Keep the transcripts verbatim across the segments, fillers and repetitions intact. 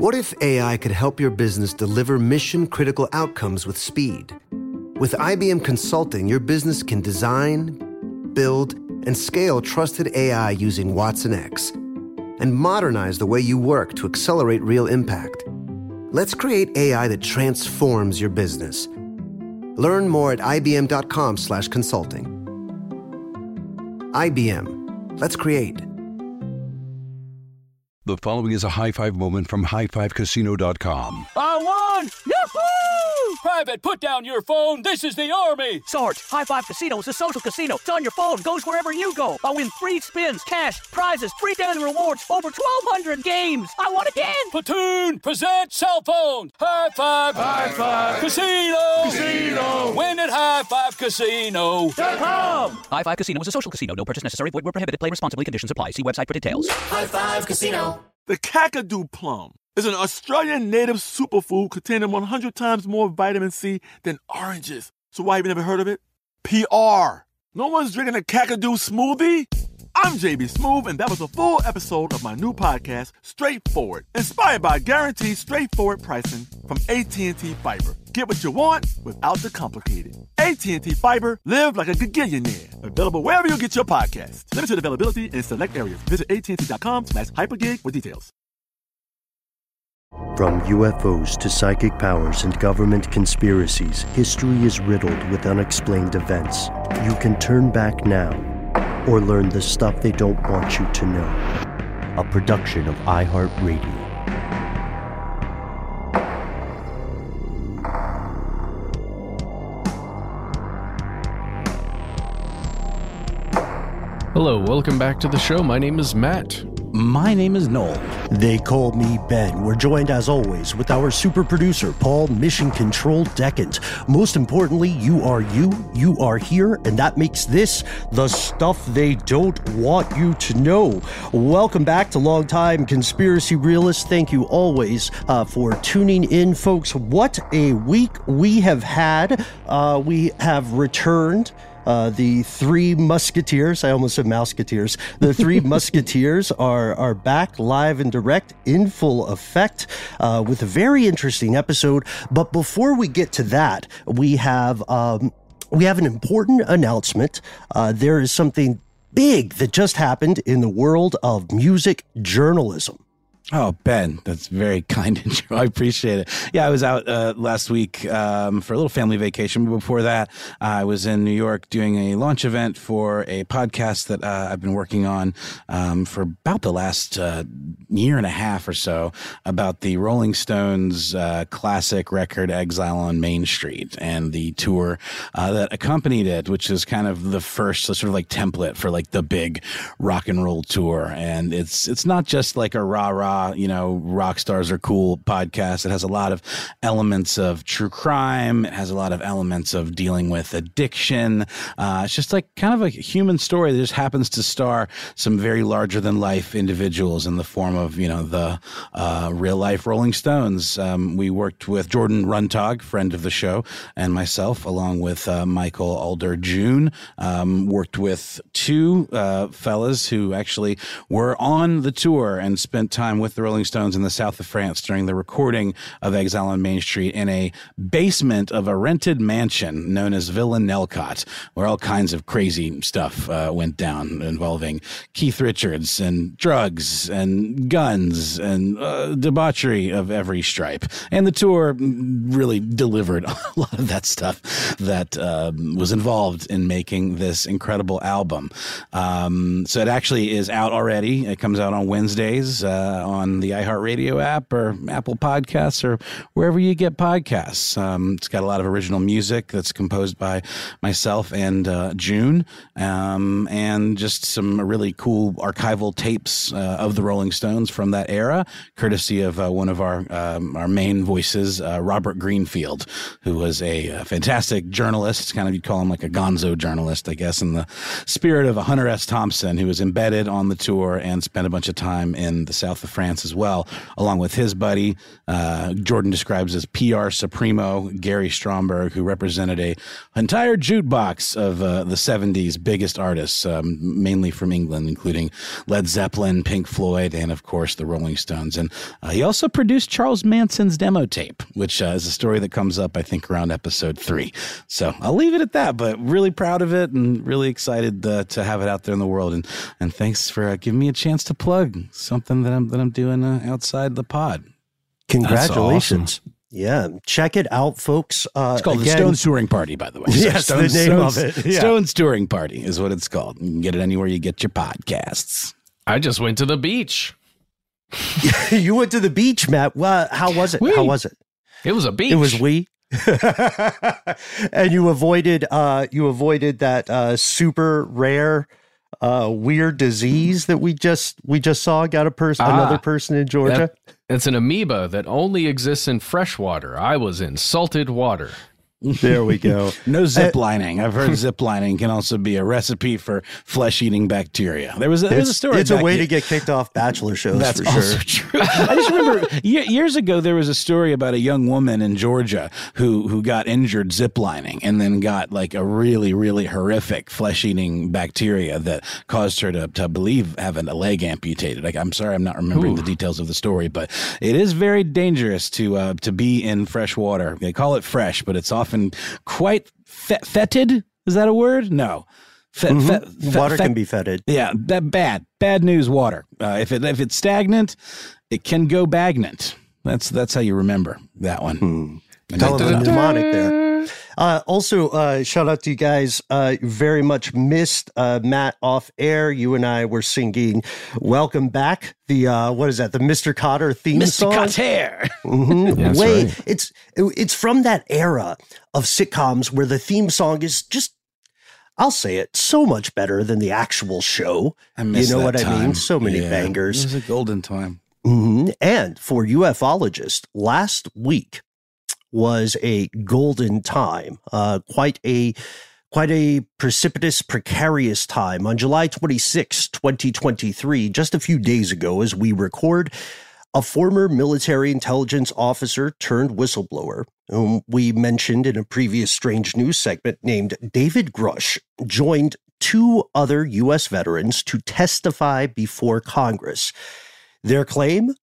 What if A I could help your business deliver mission-critical outcomes with speed? With I B M Consulting, your business can design, build, and scale trusted A I using Watson X, and modernize the way you work to accelerate real impact. Let's create A I that transforms your business. Learn more at ibm.com slash consulting. I B M. Let's create. The following is a high five moment from high five casino dot com. I won! Yahoo! Private, put down your phone. This is the Army. Sarge, High Five Casino is a social casino. It's on your phone. Goes wherever you go. I win free spins, cash, prizes, free daily rewards, over twelve hundred games. I won again. Platoon, present cell phone. High Five. High Five. Casino. Casino. Win at high five casino dot com. High Five Casino is a social casino. No purchase necessary. Void where prohibited. Play responsibly. Conditions apply. See website for details. High Five Casino. The Kakadu plum is an Australian native superfood containing one hundred times more vitamin C than oranges. So why have you never heard of it? P R. No one's drinking a Kakadu smoothie? I'm J B Smoove, and that was a full episode of my new podcast, Straightforward, inspired by guaranteed straightforward pricing from A T and T Fiber. Get what you want without the complicated. A T and T Fiber, live like a gigillionaire. Available wherever you get your podcasts. Limited availability in select areas. Visit AT&T.com slash hypergig for details. From U F Os to psychic powers and government conspiracies, history is riddled with unexplained events. You can turn back now or learn the stuff they don't want you to know. A production of iHeartRadio. Hello, welcome back to the show. My name is Matt. My name is Noel. They call me Ben. We're joined, as always, with our super producer, Paul Mission Control Decant. Most importantly, you are you, you are here, and that makes this the stuff they don't want you to know. Welcome back to Longtime Conspiracy Realists. Thank you always uh, for tuning in, folks. What a week we have had. Uh, we have returned. Uh, the three musketeers, I almost said mouseketeers, the three musketeers are are back live and direct in full effect uh, with a very interesting episode. But before we get to that, we have um, we have an important announcement. Uh, there is something big that just happened in the world of music journalism. Oh, Ben, that's very kind of you. I appreciate it. Yeah, I was out uh, last week um, for a little family vacation. But before that, uh, I was in New York doing a launch event for a podcast that uh, I've been working on um, for about the last uh, year and a half or so about the Rolling Stones uh, classic record Exile on Main Street and the tour uh, that accompanied it, which is kind of the first sort of like template for like the big rock and roll tour. And it's it's not just like a rah-rah, you know, rock stars are cool podcast. It has a lot of elements of true crime. It has a lot of elements of dealing with addiction. Uh, it's just like kind of a human story that just happens to star some very larger than life individuals in the form of, you know, the uh, real life Rolling Stones. Um, we worked with Jordan Runtagh, friend of the show, and myself, along with uh, Michael Alder June Um, worked with two uh, fellas who actually were on the tour and spent time with the Rolling Stones in the south of France during the recording of Exile on Main Street in a basement of a rented mansion known as Villa Nelcott, where all kinds of crazy stuff uh, went down involving Keith Richards and drugs and guns and uh, debauchery of every stripe. And the tour really delivered a lot of that stuff that um, was involved in making this incredible album. Um, so it actually is out already. It comes out on Wednesdays uh, on the iHeartRadio app or Apple Podcasts or wherever you get podcasts. Um, it's got a lot of original music that's composed by myself and uh, June, um, and just some really cool archival tapes uh, of the Rolling Stones from that era, courtesy of uh, one of our um, our main voices, uh, Robert Greenfield, who was a, a fantastic journalist. Kind of, you'd call him like a gonzo journalist, I guess, in the spirit of a Hunter S. Thompson, who was embedded on the tour and spent a bunch of time in the south of France France as well, along with his buddy, uh, Jordan describes as P R Supremo, Gary Stromberg, who represented a entire jukebox of uh, the seventies biggest artists, um, mainly from England, including Led Zeppelin, Pink Floyd, and of course the Rolling Stones. And uh, he also produced Charles Manson's demo tape, which uh, is a story that comes up, I think, around episode three. So I'll leave it at that, but really proud of it and really excited uh, to have it out there in the world. And and thanks for uh, giving me a chance to plug something that I'm that I'm doing uh, outside the pod. Congratulations. Awesome. Yeah, check it out, folks. Uh, it's called again, the Stones Touring Party, by the way. Yes, Stones, the name Stones, of it. Yeah. Stones Touring Party is what it's called. You can get it anywhere you get your podcasts. I just went to the beach. You went to the beach, Matt. Well, how was it? Wee. How was it? It was a beach. It was we. And you avoided uh, you avoided that uh, super rare uh, weird disease that we just we just saw got a person ah, another person in Georgia. That, it's an amoeba that only exists in fresh water. I was in salted water. There we go. No zip lining. I've heard zip lining can also be a recipe for flesh-eating bacteria. There was a, there was a story. It's a way here. to get kicked off Bachelor shows. That's for also sure. true. I just remember years ago there was a story about a young woman in Georgia who who got injured zip lining and then got like a really really horrific flesh-eating bacteria that caused her to to believe having a leg amputated. Like I'm sorry, I'm not remembering Ooh. the details of the story, but it is very dangerous to uh, to be in fresh water. They call it fresh, but it's often quite Fet- fetid? Is that a word? No. Fet, mm-hmm. fet, fet, water fet, can be fetid. Yeah, that bad. Bad news water. Uh, if it if it's stagnant, it can go bagnant. That's that's how you remember that one. Hmm. Tell them the mnemonic there. Uh, also, uh, shout out to you guys. Uh, very much missed uh, Matt off air. You and I were singing "Welcome Back." The uh, what is that? The Mister Cotter theme Mister song. Cotter. Mm-hmm. Yes, Wait, right. it's it's from that era of sitcoms where the theme song is just, I'll say it, so much better than the actual show. I miss you know that what time. I mean? So many yeah. bangers. It was a golden time. Mm-hmm. And for ufologists, last week was a golden time, uh, quite a quite a precipitous, precarious time. On July twenty-sixth, twenty twenty-three, just a few days ago as we record, a former military intelligence officer turned whistleblower, whom we mentioned in a previous Strange News segment, named David Grush, joined two other U S veterans to testify before Congress. Their claim?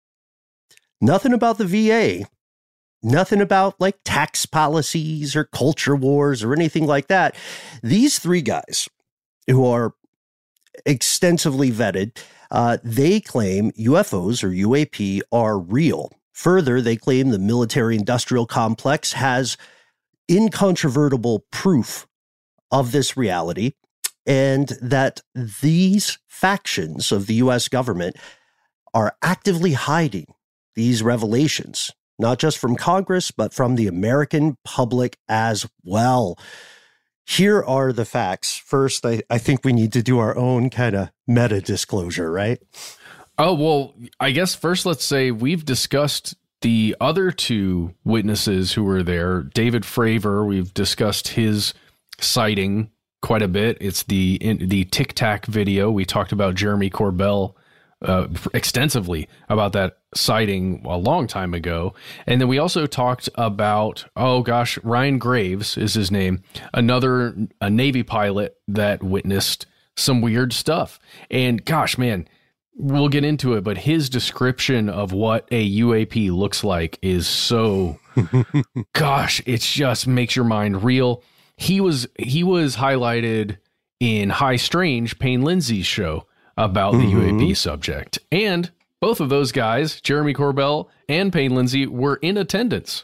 Nothing about the V A. Nothing about like tax policies or culture wars or anything like that. These three guys who are extensively vetted, uh, they claim U F Os or U A P are real. Further, they claim the military-industrial complex has incontrovertible proof of this reality and that these factions of the U S government are actively hiding these revelations, not just from Congress, but from the American public as well. Here are the facts. First, I, I think we need to do our own kind of meta disclosure, right? Oh, well, I guess first let's say we've discussed the other two witnesses who were there. David Fravor, we've discussed his sighting quite a bit. It's the in, the Tic Tac video. We talked about Jeremy Corbell uh, extensively about that sighting a long time ago. And then we also talked about, oh gosh, Ryan Graves is his name, another a Navy pilot that witnessed some weird stuff. And gosh, man, we'll get into it, but his description of what a U A P looks like is so, gosh, it just makes your mind reel. He was he was highlighted in High Strange, Payne Lindsay's show about the mm-hmm. U A P subject. And both of those guys, Jeremy Corbell and Payne Lindsay, were in attendance.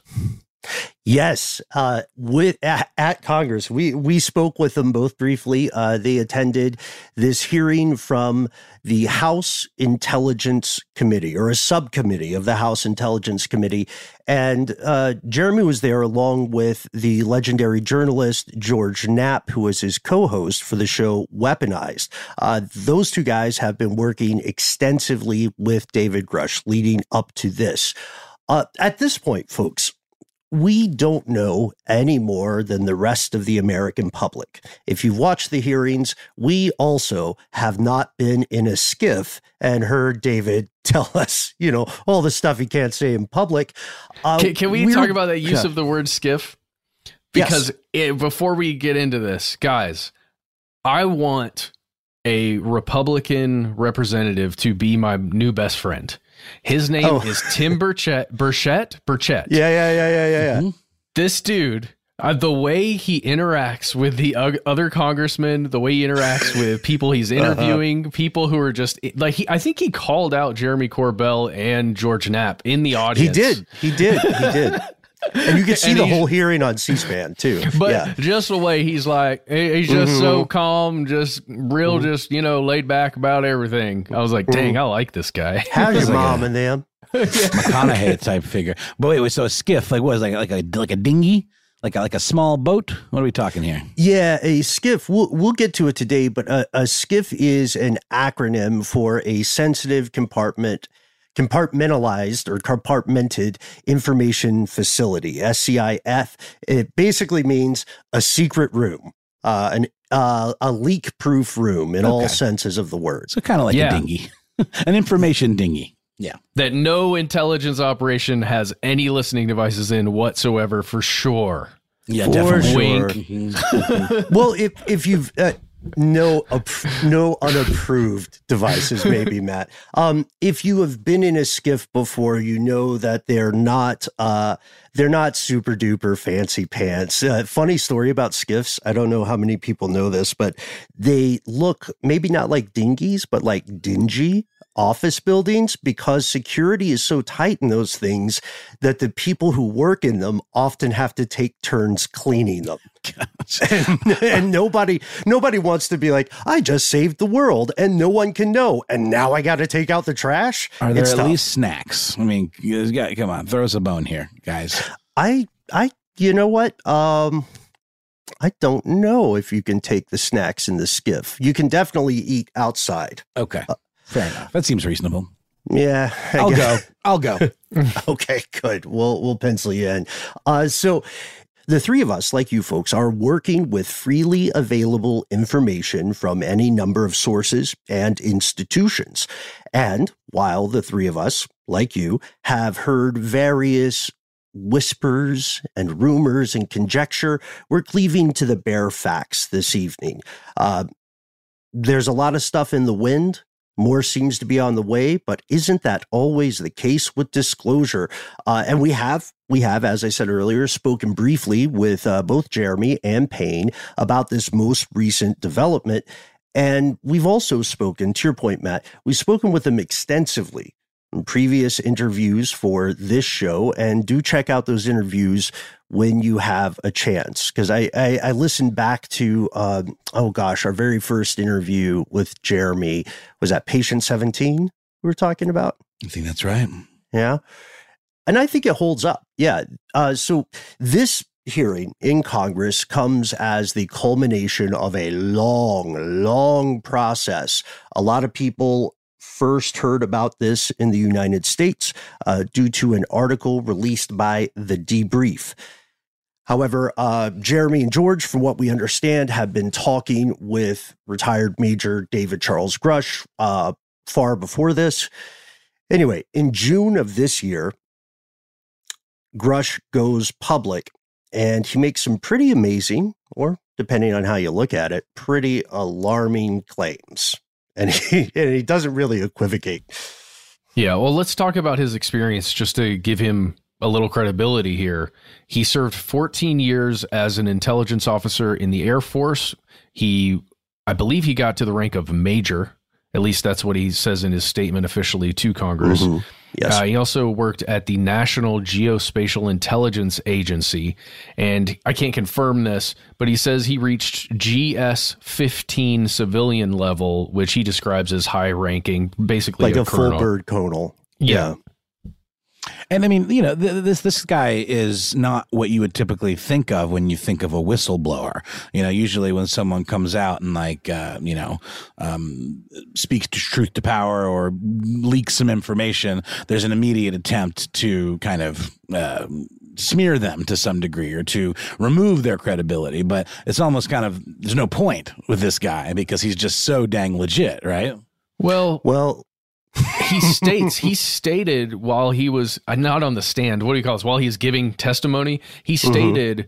Yes, uh, with at, at Congress, we we spoke with them both briefly. Uh, they attended this hearing from the House Intelligence Committee, or a subcommittee of the House Intelligence Committee, and uh, Jeremy was there along with the legendary journalist George Knapp, who was his co-host for the show Weaponized. Uh, those two guys have been working extensively with David Grush leading up to this. Uh, at this point, folks, we don't know any more than the rest of the American public. If you've watched the hearings, we also have not been in a skiff and heard David tell us, you know, all the stuff he can't say in public. Uh, can, can we talk about that use yeah. of the word skiff? Because yes. it, before we get into this, guys, I want a Republican representative to be my new best friend. His name oh. is Tim Burchett. Burchett? Burchett. Yeah, yeah, yeah, yeah, yeah. Mm-hmm. This dude, uh, the way he interacts with the uh, other congressmen, the way he interacts with people he's interviewing, uh-huh. people who are just like, he, I think he called out Jeremy Corbell and George Knapp in the audience. He did. He did. He did. And you can see the whole hearing on C-SPAN too. But yeah. just the way he's like, he's just mm-hmm. so calm, just real, mm-hmm. just, you know, laid back about everything. I was like, dang, I like this guy. How's your mom like and them? McConaughey type figure. But wait, wait, so a skiff, like what is it, like, like a like a dinghy? Like a, like a small boat? What are we talking here? Yeah, a skiff. We'll, we'll get to it today, but a, a skiff is an acronym for a sensitive compartment compartmentalized or compartmented information facility, S C I F. It basically means a secret room, uh, an uh, a leak-proof room in okay. all senses of the word. So kind of like yeah. a dinghy, an information dinghy. Yeah. That no intelligence operation has any listening devices in whatsoever, for sure. Yeah, for definitely. Sure. Wink. Mm-hmm. Well, if if you've uh, no ap- no unapproved devices, maybe Matt. Um, if you have been in a skiff before, you know that they're not uh, they're not super duper fancy pants. Uh, funny story about skiffs. I don't know how many people know this, but they look maybe not like dinghies, but like dingy office buildings, because security is so tight in those things that the people who work in them often have to take turns cleaning them. and, and nobody nobody wants to be like, I just saved the world and no one can know, and now I got to take out the trash. Are there it's at tough. least snacks? I mean, come on, throw us a bone here, guys. I I you know what? Um I don't know if you can take the snacks in the skiff. You can definitely eat outside. Okay. Uh, Fair enough. That seems reasonable. Yeah. I I'll guess. go. I'll go. Okay, good. We'll we'll pencil you in. Uh, so the three of us, like you folks, are working with freely available information from any number of sources and institutions. And while the three of us, like you, have heard various whispers and rumors and conjecture, we're cleaving to the bare facts this evening. Uh, there's a lot of stuff in the wind. More seems to be on the way, but isn't that always the case with disclosure? Uh, and we have, we have, as I said earlier, spoken briefly with uh, both Jeremy and Payne about this most recent development. And we've also spoken, to your point, Matt, we've spoken with them extensively in previous interviews for this show. And do check out those interviews when you have a chance, because I, I, I listened back to, uh, oh gosh, our very first interview with Jeremy was that Patient seventeen we were talking about. I think that's right. Yeah. And I think it holds up. Yeah. Uh, so this hearing in Congress comes as the culmination of a long, long process. A lot of people first heard about this in the United States uh, due to an article released by The Debrief. However, uh, Jeremy and George, from what we understand, have been talking with retired Major David Charles Grush uh, far before this. Anyway, in June of this year, Grush goes public, and he makes some pretty amazing, or depending on how you look at it, pretty alarming claims. And he, and he doesn't really equivocate. Yeah, well, let's talk about his experience just to give him a little credibility here. He served fourteen years as an intelligence officer in the Air Force. He, I believe he got to the rank of major. At least that's what he says in his statement officially to Congress. Mm-hmm. Yes. Uh, he also worked at the National Geospatial Intelligence Agency, and I can't confirm this, but he says he reached G S fifteen civilian level, which he describes as high ranking, basically like a, a full bird colonel. Yeah. yeah. And I mean, you know, th- this this guy is not what you would typically think of when you think of a whistleblower. You know, usually when someone comes out and like, uh, you know, um, speaks to truth to power or leaks some information, there's an immediate attempt to kind of uh, smear them to some degree or to remove their credibility. But it's almost kind of, there's no point with this guy because he's just so dang legit, right? Well, Well, he states, he stated while he was uh, not on the stand, what do you call this? While he's giving testimony, he stated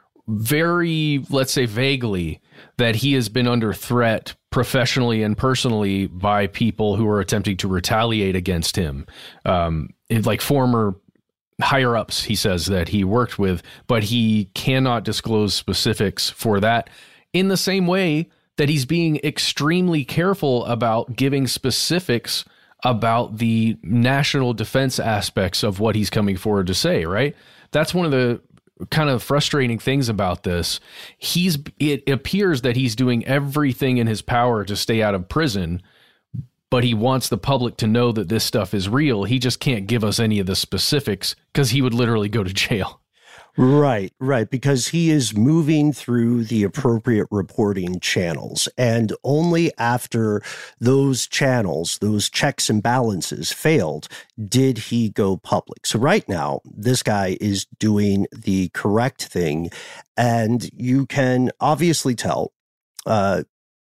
very, let's say vaguely, that he has been under threat professionally and personally by people who are attempting to retaliate against him. Um, it- like former higher ups, he says, that he worked with, but he cannot disclose specifics for that, in the same way that he's being extremely careful about giving specifics about the national defense aspects of what he's coming forward to say, right? That's one of the kind of frustrating things about this. He's, it appears that he's doing everything in his power to stay out of prison, but he wants the public to know that this stuff is real. He just can't give us any of the specifics because he would literally go to jail. Right, right, because he is moving through the appropriate reporting channels. And only after those channels, those checks and balances failed, did he go public. So right now, this guy is doing the correct thing. And you can obviously tell, uh,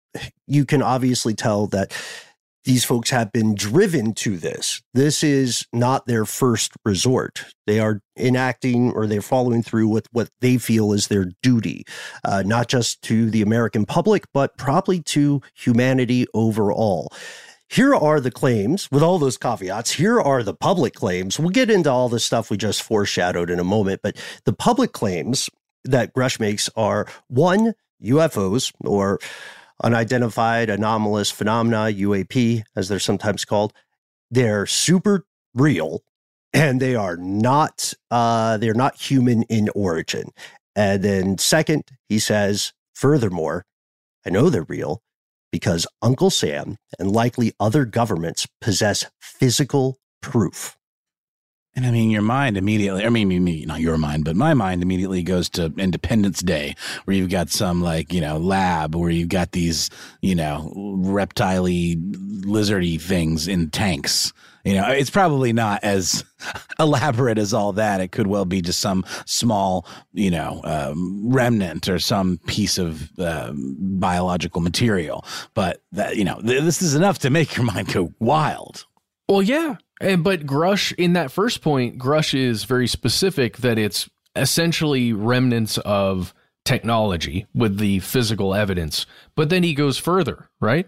you can obviously tell that these folks have been driven to this. This is not their first resort. They are enacting or they're following through with what they feel is their duty, uh, not just to the American public, but probably to humanity overall. Here are the claims, with all those caveats. Here are the public claims. We'll get into all the stuff we just foreshadowed in a moment, but the public claims that Grush makes are, one, U F Os, or unidentified anomalous phenomena, U A P, as they're sometimes called. They're super real, and they are not uh, they're not human in origin. And then second, he says, furthermore, I know they're real because Uncle Sam and likely other governments possess physical proof. And I mean, your mind immediately, I mean, me, not your mind, but my mind immediately goes to Independence Day, where you've got some like, you know, lab where you've got these, you know, reptile-y, lizardy things in tanks. You know, it's probably not as elaborate as all that. It could well be just some small, you know, um, remnant or some piece of uh, biological material. But, that, you know, th- this is enough to make your mind go wild. Well, yeah. And, but Grush, in that first point, Grush is very specific that it's essentially remnants of technology with the physical evidence. But then he goes further, right?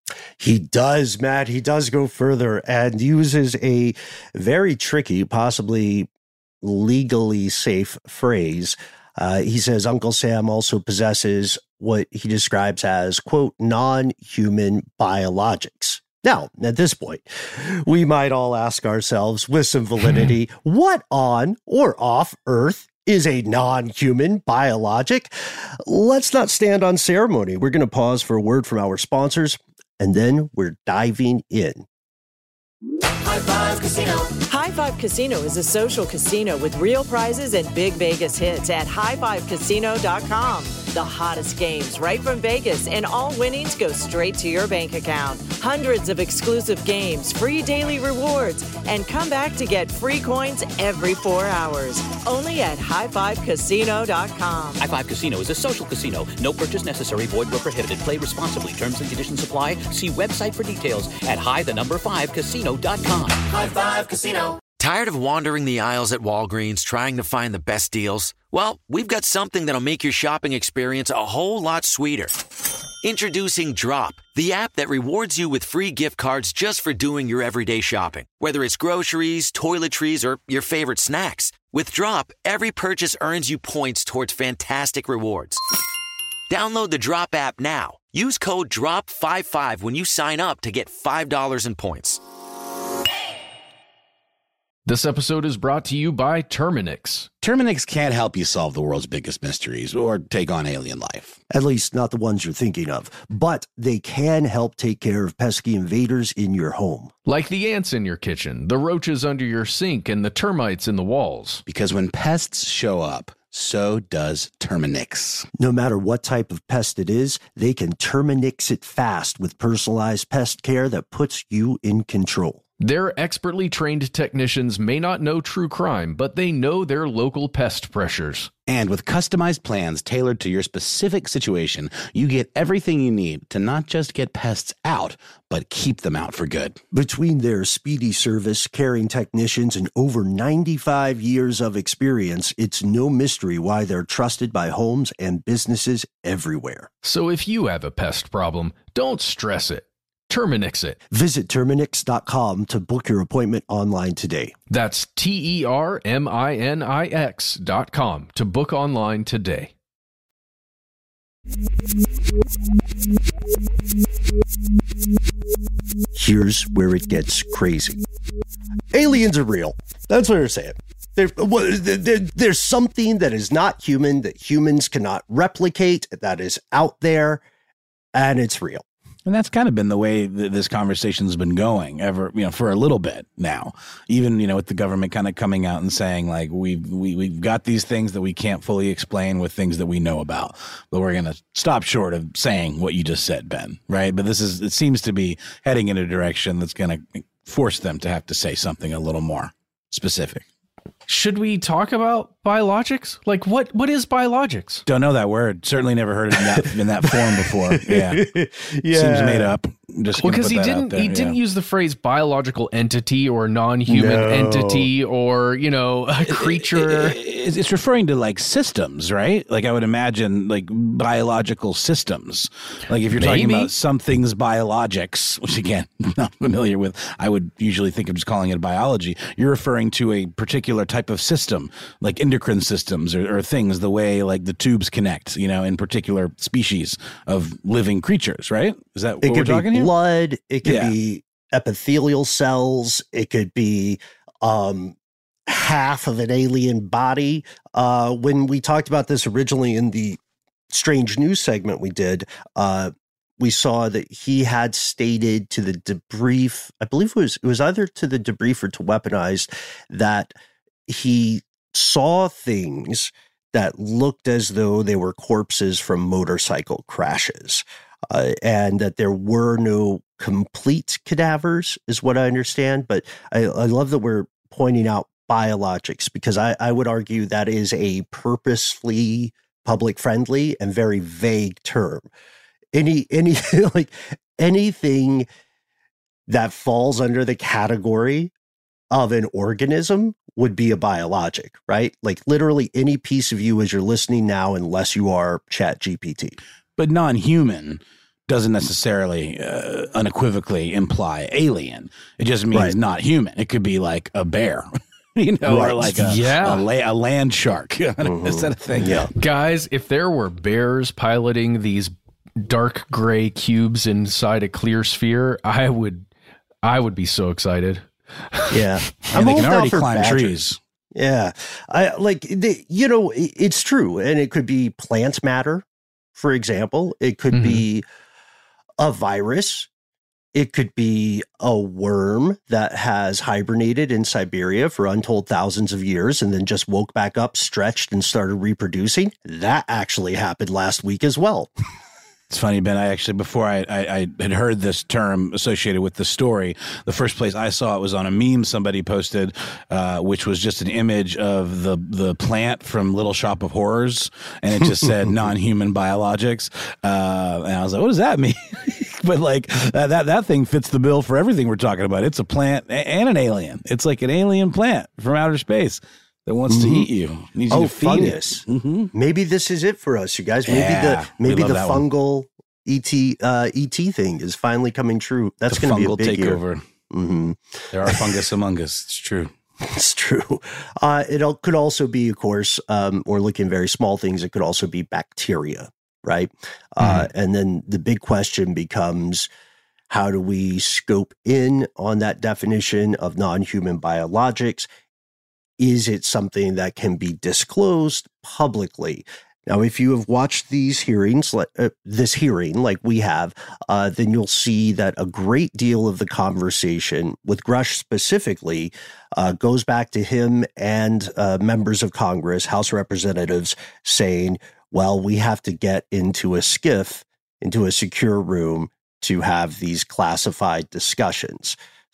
He does, Matt. He does go further and uses a very tricky, possibly legally safe phrase. Uh, he says Uncle Sam also possesses what he describes as, quote, non-human biologics. Now, at this point, we might all ask ourselves with some validity, what on or off Earth is a non-human biologic? Let's not stand on ceremony. We're going to pause for a word from our sponsors, and then we're diving in. High Five Casino. High Five Casino is a social casino with real prizes and big Vegas hits at high five casino dot com. The hottest games right from Vegas, and all winnings go straight to your bank account. Hundreds of exclusive games, free daily rewards, and come back to get free coins every four hours. Only at high five casino dot com. High Five Casino is a social casino. No purchase necessary. Void where prohibited. Play responsibly. Terms and conditions apply. See website for details at high the number five casino dot com. High Five Casino. Tired of wandering the aisles at Walgreens trying to find the best deals? Well, we've got something that'll make your shopping experience a whole lot sweeter. Introducing Drop, the app that rewards you with free gift cards just for doing your everyday shopping. Whether it's groceries, toiletries, or your favorite snacks. With Drop, every purchase earns you points towards fantastic rewards. Download the Drop app now. Use code drop fifty-five when you sign up to get five dollars in points. This episode is brought to you by Terminix. Terminix can't help you solve the world's biggest mysteries or take on alien life. At least not the ones you're thinking of. But they can help take care of pesky invaders in your home. Like the ants in your kitchen, the roaches under your sink, and the termites in the walls. Because when pests show up, so does Terminix. No matter what type of pest it is, they can Terminix it fast with personalized pest care that puts you in control. Their expertly trained technicians may not know true crime, but they know their local pest pressures. And with customized plans tailored to your specific situation, you get everything you need to not just get pests out, but keep them out for good. Between their speedy service, caring technicians, and over ninety-five years of experience, it's no mystery why they're trusted by homes and businesses everywhere. So if you have a pest problem, don't stress it. Terminix it. Visit Terminix dot com to book your appointment online today. That's T E R M I N I X dot com to book online today. Here's where it gets crazy. Aliens are real. That's what they're saying. There, there, there's something that is not human, that humans cannot replicate, that is out there, and it's real. And that's kind of been the way that this conversation's been going ever, you know, for a little bit now. Even, you know, with the government kind of coming out and saying, like, we've, we, we've got these things that we can't fully explain with things that we know about. But we're going to stop short of saying what you just said, Ben, right? But this is, it seems to be heading in a direction that's going to force them to have to say something a little more specific. Should we talk about biologics? Like, what, what is biologics? Don't know that word. Certainly never heard it in that, in that form before. Yeah. yeah. Seems made up. Just well, because he didn't he yeah. didn't use the phrase biological entity or non-human no. entity or, you know, a creature. It, it, it, it's referring to like systems, right? Like I would imagine like biological systems. Like if you're Maybe. talking about something's biologics, which again, I'm not familiar with, I would usually think of just calling it biology. You're referring to a particular type of system, like endocrine systems or, or things, the way like the tubes connect, you know, in particular species of living creatures, right? Is that it what we're talking here? Blood, it could yeah. be epithelial cells, it could be um, half of an alien body. Uh, when we talked about this originally in the Strange News segment we did, uh, we saw that he had stated to the debrief, I believe it was, it was either to the debrief or to Weaponized, that he saw things that looked as though they were corpses from motorcycle crashes. Uh, and that there were no complete cadavers is what I understand. But I, I love that we're pointing out biologics, because I, I would argue that is a purposefully public friendly and very vague term. Any, any, like anything that falls under the category of an organism would be a biologic, right? Like literally any piece of you as you're listening now, unless you are Chat G P T. But non-human doesn't necessarily uh, unequivocally imply alien. It just means right. not human. It could be like a bear, you know, right. or like a, yeah. a, la- a land shark. Mm-hmm. Is that a thing? Yeah. Guys, if there were bears piloting these dark gray cubes inside a clear sphere, I would, I would be so excited. Yeah. I mean, they can already climb badgers. trees. Yeah. I like, the, you know, it's true. And it could be plant matter. For example, it could mm-hmm. be a virus. It could be a worm that has hibernated in Siberia for untold thousands of years and then just woke back up, stretched, and started reproducing. That actually happened last week as well. It's funny, Ben, I actually, before I, I, I had heard this term associated with the story, the first place I saw it was on a meme somebody posted, uh, which was just an image of the, the plant from Little Shop of Horrors, and it just said non-human biologics. Uh, and I was like, what does that mean? But like uh, that, that thing fits the bill for everything we're talking about. It's a plant and an alien. It's like an alien plant from outer space that wants mm-hmm. to eat you. Needs oh, you to feed fungus. It. Mm-hmm. Maybe this is it for us, you guys. Maybe yeah, the maybe the one. fungal E T uh, E T thing is finally coming true. That's going to be a big takeover. Mm-hmm. There are fungus among us. It's true. It's true. Uh, it could also be, of course, um, we're looking at very small things. It could also be bacteria, right? Mm-hmm. Uh, and then the big question becomes, how do we scope in on that definition of non-human biologics? Is it something that can be disclosed publicly? Now, if you have watched these hearings, uh, this hearing like we have, uh, then you'll see that a great deal of the conversation with Grush specifically uh, goes back to him and uh, members of Congress, House Representatives, saying, well, we have to get into a skiff, into a secure room to have these classified discussions.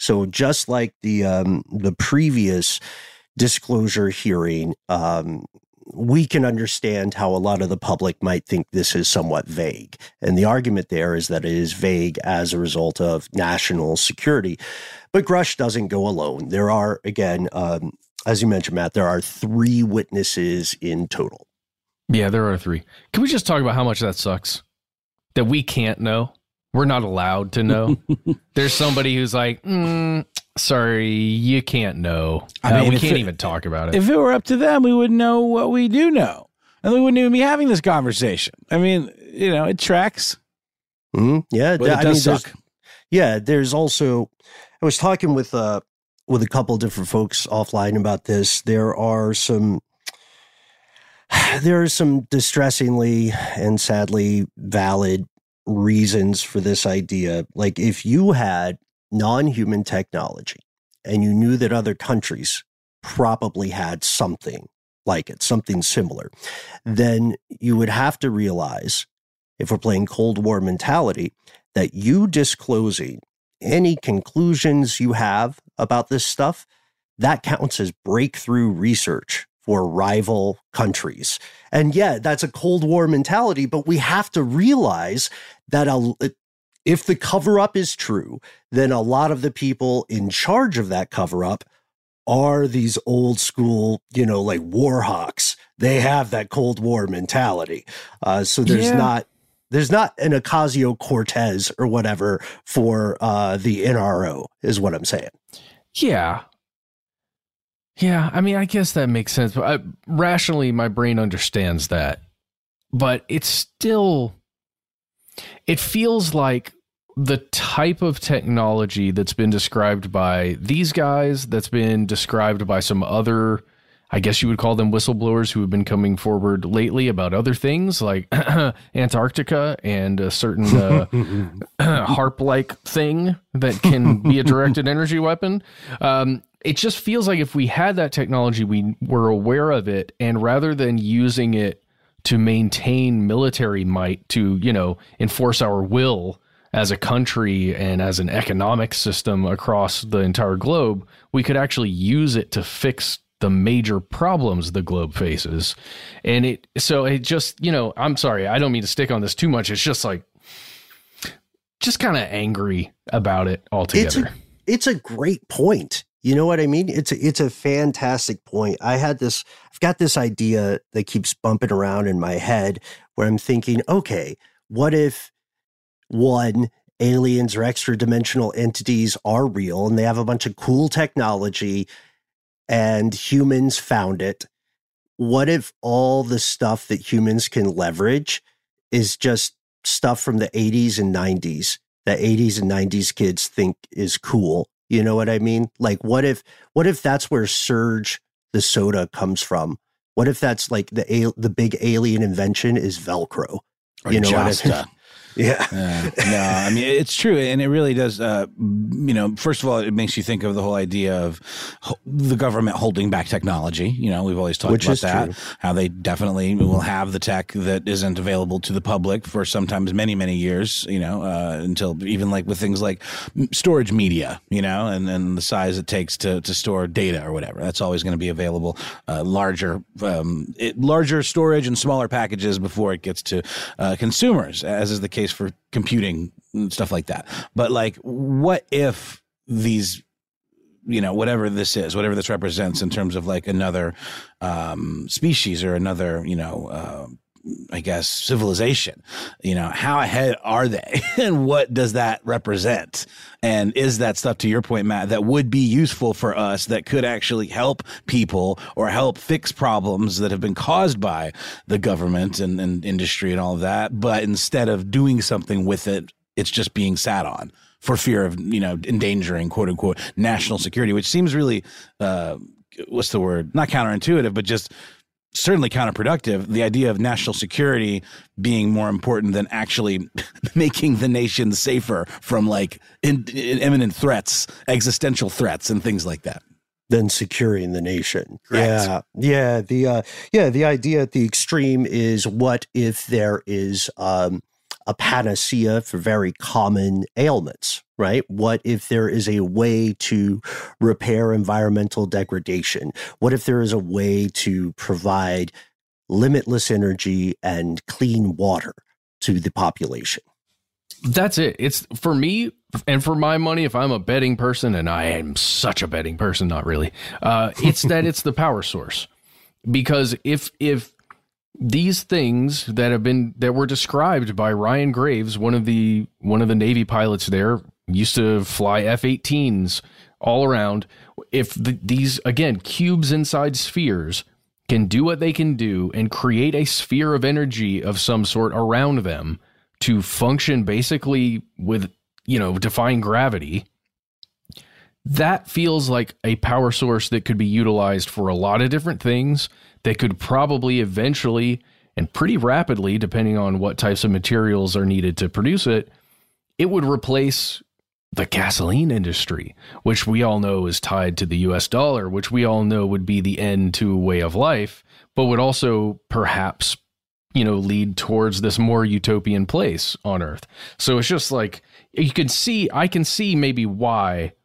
So just like the um, the previous disclosure hearing, um, we can understand how a lot of the public might think this is somewhat vague. And the argument there is that it is vague as a result of national security. But Grush doesn't go alone. There are, again, um, as you mentioned, Matt, there are three witnesses in total. Yeah, there are three. Can we just talk about how much that sucks? That we can't know? We're not allowed to know. There's somebody who's like, mm, sorry, you can't know. I mean, uh, we can't it, even talk about it. If it were up to them, we would know what we do know. And we wouldn't even be having this conversation. I mean, you know, it tracks. Mm-hmm. Yeah, but it I does mean, suck. There's, yeah, there's also, I was talking with, uh, with a couple different folks offline about this. There are some, there are some distressingly and sadly valid reasons for this idea. Like if you had non-human technology and you knew that other countries probably had something like it, something similar, then you would have to realize, if we're playing Cold War mentality, that you disclosing any conclusions you have about this stuff, that counts as breakthrough research for rival countries. And yeah, that's a Cold War mentality, but we have to realize that a, if the cover-up is true, then a lot of the people in charge of that cover-up are these old school, you know, like war hawks. They have that Cold War mentality. Uh, so there's yeah. not there's not an Ocasio-Cortez or whatever for uh, the N R O, is what I'm saying. Yeah. Yeah, I mean, I guess that makes sense. But I, rationally, my brain understands that. But it's still, it feels like the type of technology that's been described by these guys, that's been described by some other, I guess you would call them whistleblowers who have been coming forward lately about other things like Antarctica and a certain uh, harp-like thing that can be a directed energy weapon. Um, it just feels like if we had that technology, we were aware of it, and rather than using it to maintain military might, to, you know, enforce our will as a country and as an economic system across the entire globe, we could actually use it to fix the major problems the globe faces. And it, so it just, you know, I'm sorry, I don't mean to stick on this too much. It's just like, just kind of angry about it altogether. It's a, it's a great point. You know what I mean? It's a, it's a fantastic point. I had this, I've got this idea that keeps bumping around in my head where I'm thinking, okay, what if one, aliens or extra dimensional entities are real and they have a bunch of cool technology and humans found it? What if all the stuff that humans can leverage is just stuff from the eighties and nineties that eighties and nineties kids think is cool? You know what I mean? Like, what if, what if that's where Surge the soda comes from? What if that's like the the big alien invention is Velcro? Or you know Jasta. what I mean? Yeah. uh, no, I mean, it's true. And it really does, uh, you know, first of all, it makes you think of the whole idea of ho- the government holding back technology. You know, we've always talked Which about is that, true. how they definitely will have the tech that isn't available to the public for sometimes many, many years, you know, uh, until even like with things like storage media, you know, and, and the size it takes to, to store data or whatever. That's always going to be available, uh, larger, um, it, larger storage and smaller packages before it gets to uh, consumers, as is the case for computing and stuff like that. But like, what if these, you know, whatever this is, whatever this represents in terms of like another um, species or another, you know, uh, I guess, civilization, you know, how ahead are they and what does that represent? And is that stuff, to your point, Matt, that would be useful for us, that could actually help people or help fix problems that have been caused by the government and, and industry and all of that? But instead of doing something with it, it's just being sat on for fear of, you know, endangering, quote unquote, national security, which seems really, uh, what's the word? Not counterintuitive, but just certainly counterproductive. The idea of national security being more important than actually making the nation safer from like in, in imminent threats, existential threats, and things like that. Than securing the nation. Correct. Yeah. Yeah. The, uh, yeah. The idea at the extreme is, what if there is, um, a panacea for very common ailments, right? What if there is a way to repair environmental degradation? What if there is a way to provide limitless energy and clean water to the population? That's it. It's for me and for my money. If I'm a betting person, and I am such a betting person, not really, uh, it's that it's the power source. Because if if these things that have been that were described by Ryan Graves, one of the one of the Navy pilots there, used to fly F eighteens all around. If the, these again cubes inside spheres can do what they can do and create a sphere of energy of some sort around them to function basically with, you know, defying gravity, that feels like a power source that could be utilized for a lot of different things that could probably eventually and pretty rapidly, depending on what types of materials are needed to produce it, it would replace the gasoline industry, which we all know is tied to the U S dollar, which we all know would be the end to a way of life, but would also perhaps, you know, lead towards this more utopian place on Earth. So it's just like, you can see, I can see maybe why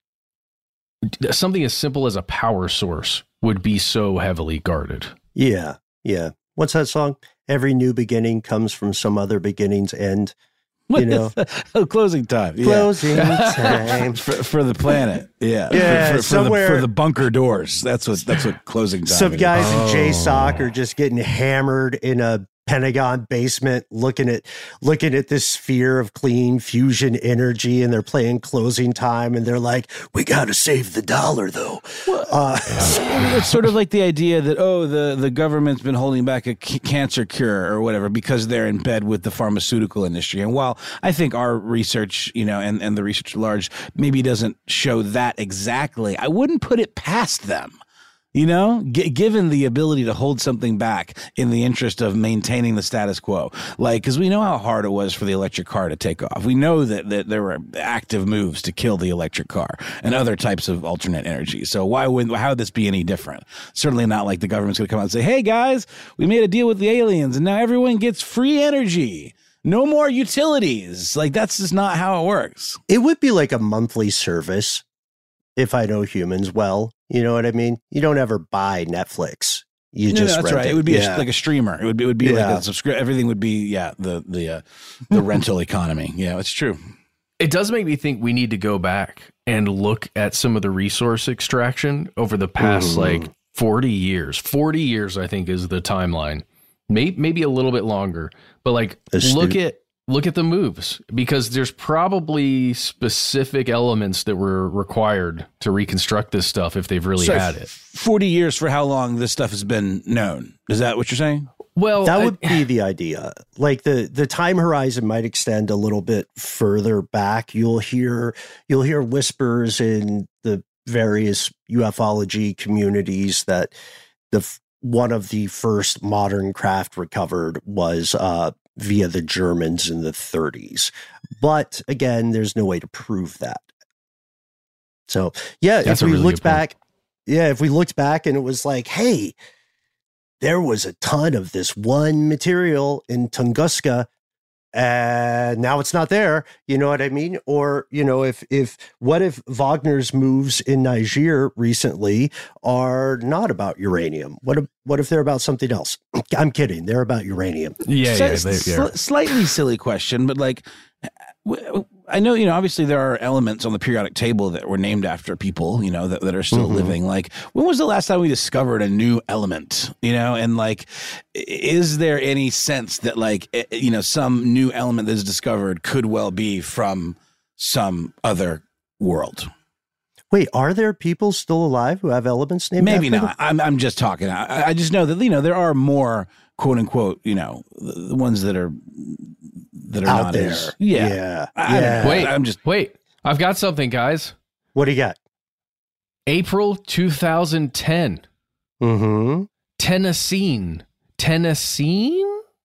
something as simple as a power source would be so heavily guarded. Yeah, yeah. What's that song? Every new beginning comes from some other beginning's end. You know, oh, closing time. Yeah. Closing time for, for the planet. Yeah, yeah. For, for, somewhere for the, for the bunker doors. That's what that's what closing time. Some is. guys Oh. in J SOC are just getting hammered in a Pentagon basement, looking at looking at this sphere of clean fusion energy, and they're playing closing time, and they're like, "We got to save the dollar, though." Well, uh, it's sort of like the idea that, oh, the, the government's been holding back a c- cancer cure or whatever because they're in bed with the pharmaceutical industry. And while I think our research, you know, and, and the research at large maybe doesn't show that exactly, I wouldn't put it past them. You know, G- given the ability to hold something back in the interest of maintaining the status quo, like, because we know how hard it was for the electric car to take off. We know that, that there were active moves to kill the electric car and other types of alternate energy. So why would how would this be any different? Certainly not like the government's going to come out and say, "Hey guys, we made a deal with the aliens, and now everyone gets free energy. No more utilities." Like, that's just not how it works. It would be like a monthly service, if I know humans well. You know what I mean? You don't ever buy Netflix. You no, just no, that's rent right. it. It would be yeah. a, like a streamer. It would be it would be Yeah. like a subscription. Everything would be yeah the the uh, the rental economy. Yeah, it's true. It does make me think we need to go back and look at some of the resource extraction over the past Ooh. like forty years. forty years, I think, is the timeline. Maybe maybe a little bit longer, but like Astute. look at look at the moves, because there's probably specific elements that were required to reconstruct this stuff if they've really So had it. Forty years for how long this stuff has been known. Is that what you're saying? Well, that I- would be the idea. Like the the time horizon might extend a little bit further back. You'll hear you'll hear whispers in the various ufology communities that the f- one of the first modern craft recovered was uh, via the Germans in the thirties. But again, there's no way to prove that. So yeah, That's if a we really looked good point. back, yeah, if we looked back and it was like, hey, there was a ton of this one material in Tunguska, and now it's not there. You know what I mean? Or, you know, if, if, what if Wagner's moves in Niger recently are not about uranium? What if, what if they're about something else? I'm kidding. They're about uranium. yeah, So yeah, it's they, sl- yeah. slightly silly question, but like, w- I know, you know, obviously there are elements on the periodic table that were named after people, you know, that, that are still Mhm. living. Like, when was the last time we discovered a new element, you know? And like, i- is there any sense that like, eh, you know, some new element that is discovered could well be from some other world? Wait, are there people still alive who have elements named Maybe after them? not. I'm, I'm just talking. I, I just know that, you know, there are more quote unquote, you know, the, the ones that are, that are Out not there. as, yeah. Yeah. I don't Yeah. know. Wait, I'm just, wait. I've got something, guys. What do you got? April two thousand ten. Mm-hmm. Tennessee. Tennessee?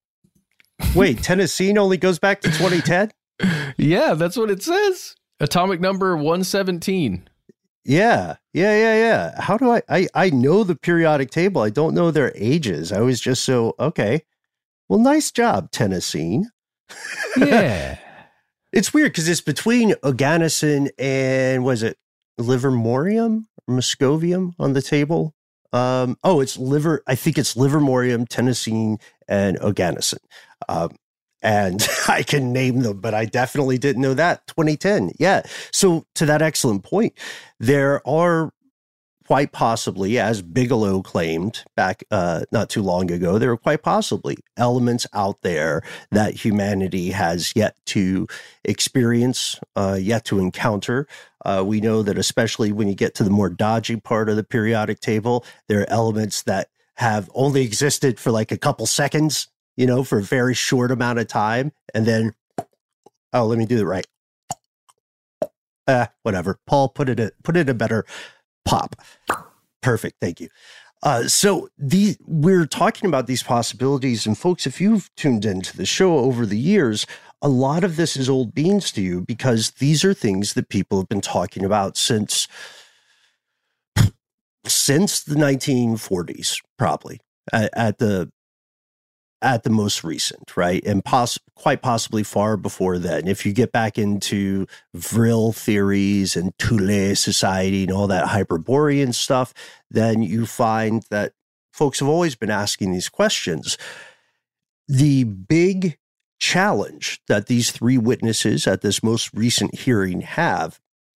Wait, Tennessee only goes back to twenty ten? Yeah, that's what it says. Atomic number one seventeen. Yeah, yeah, yeah, yeah. How do I, I, I know the periodic table. I don't know their ages. I was just so, okay. Well, nice job, Tennessee. Yeah. It's weird because it's between Oganesson and, was it Livermorium or Moscovium on the table? Um, oh, it's liver. I think it's Livermorium, Tennessine, and Oganesson. Um, and I can name them, but I definitely didn't know that. twenty ten. Yeah. So to that excellent point, there are quite possibly, as Bigelow claimed back uh, not too long ago, there are quite possibly elements out there that humanity has yet to experience, uh, yet to encounter. Uh, we know that especially when you get to the more dodgy part of the periodic table, there are elements that have only existed for like a couple seconds, you know, for a very short amount of time. And then, oh, let me do it right. Uh, whatever. Paul, put it a, put it a better pop. Perfect. Thank you. Uh, so the, we're talking about these possibilities, and folks, if you've tuned into the show over the years, a lot of this is old beans to you because these are things that people have been talking about since, since the nineteen forties, probably at, at the, at the most recent, right? And poss- quite possibly far before then. If you get back into Vril theories and Thule society and all that Hyperborean stuff, then you find that folks have always been asking these questions. The big challenge that these three witnesses at this most recent hearing have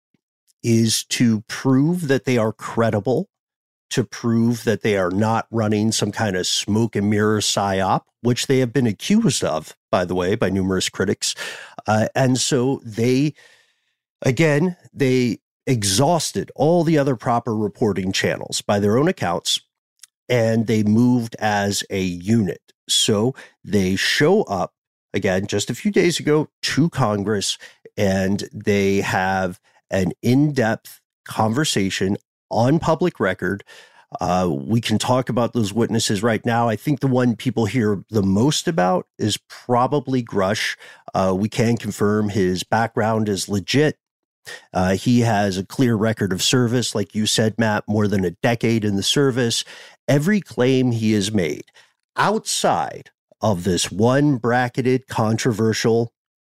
is to prove that they are credible, to prove that they are not running some kind of smoke and mirror psyop, which they have been accused of, by the way, by numerous critics. Uh, and so they, again, they exhausted all the other proper reporting channels by their own accounts, and they moved as a unit. So they show up, again, just a few days ago to Congress, and they have an in-depth conversation on public record. Uh, we can talk about those witnesses right now. I think the one people hear the most about is probably Grush. Uh, we can confirm his background is legit. Uh, he has a clear record of service, like you said, Matt, more than a decade in the service. Every claim he has made outside of this one bracketed controversial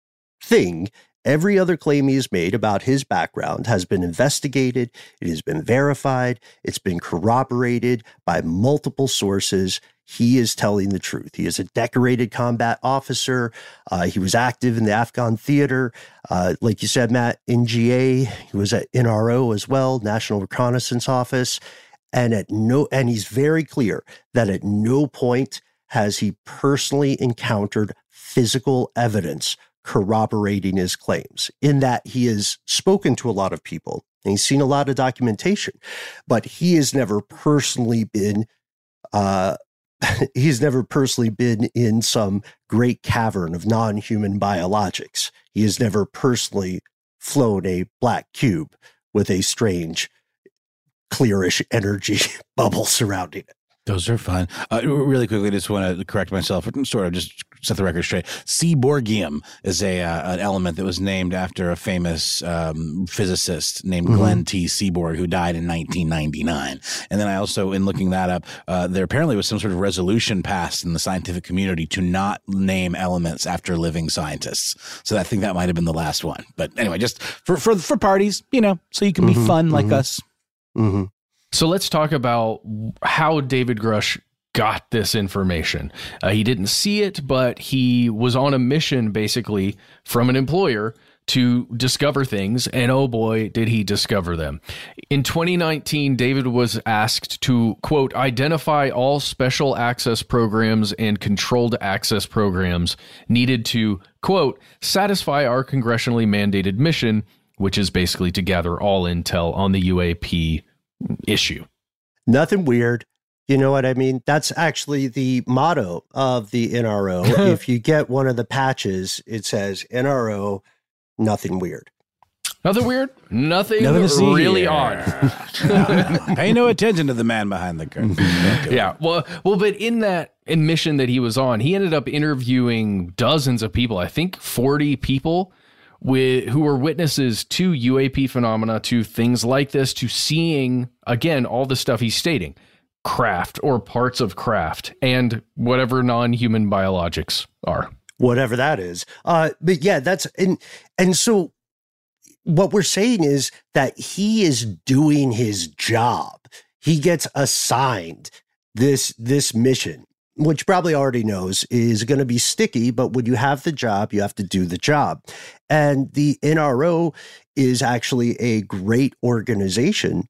thing, every other claim he has made about his background has been investigated, it has been verified, it's been corroborated by multiple sources. He is telling the truth. He is a decorated combat officer. Uh, he was active in the Afghan theater. Uh, like you said, Matt, N G A, he was at N R O as well, National Reconnaissance Office. And at no, and he's very clear that at no point has he personally encountered physical evidence corroborating his claims, in that he has spoken to a lot of people and he's seen a lot of documentation, but he has never personally been, uh, he's never personally been in some great cavern of non-human biologics. He has never personally flown a black cube with a strange, clearish energy bubble surrounding it. Those are fun. Uh, really quickly, I just want to correct myself, sort of just set the record straight. Seaborgium is a uh, an element that was named after a famous um, physicist named mm-hmm. Glenn T. Seaborg, who died in nineteen ninety-nine. And then I also, in looking that up, uh, there apparently was some sort of resolution passed in the scientific community to not name elements after living scientists. So I think that might have been the last one. But anyway, just for for, for parties, you know, so you can be mm-hmm. fun like mm-hmm. us. Mm-hmm. So let's talk about how David Grush got this information. Uh, he didn't see it, but he was on a mission basically from an employer to discover things, and oh boy, did he discover them. In twenty nineteen, David was asked to, quote, identify all special access programs and controlled access programs needed to, quote, satisfy our congressionally mandated mission, which is basically to gather all intel on the U A P issue. Nothing weird. You know what I mean? That's actually the motto of the N R O. If you get one of the patches, it says N R O, nothing weird. Nothing weird? Nothing, Nothing really here. odd. Pay no attention to the man behind the curtain. Yeah. Well, well, but in that mission that he was on, he ended up interviewing dozens of people, I think forty people, with who were witnesses to U A P phenomena, to things like this, to seeing, again, all the stuff he's stating, craft or parts of craft and whatever non-human biologics are. whatever that is. Uh, but yeah, that's and and so what we're saying is that he is doing his job. He gets assigned this this mission, which probably already knows is going to be sticky, but when you have the job, you have to do the job. And the N R O is actually a great organization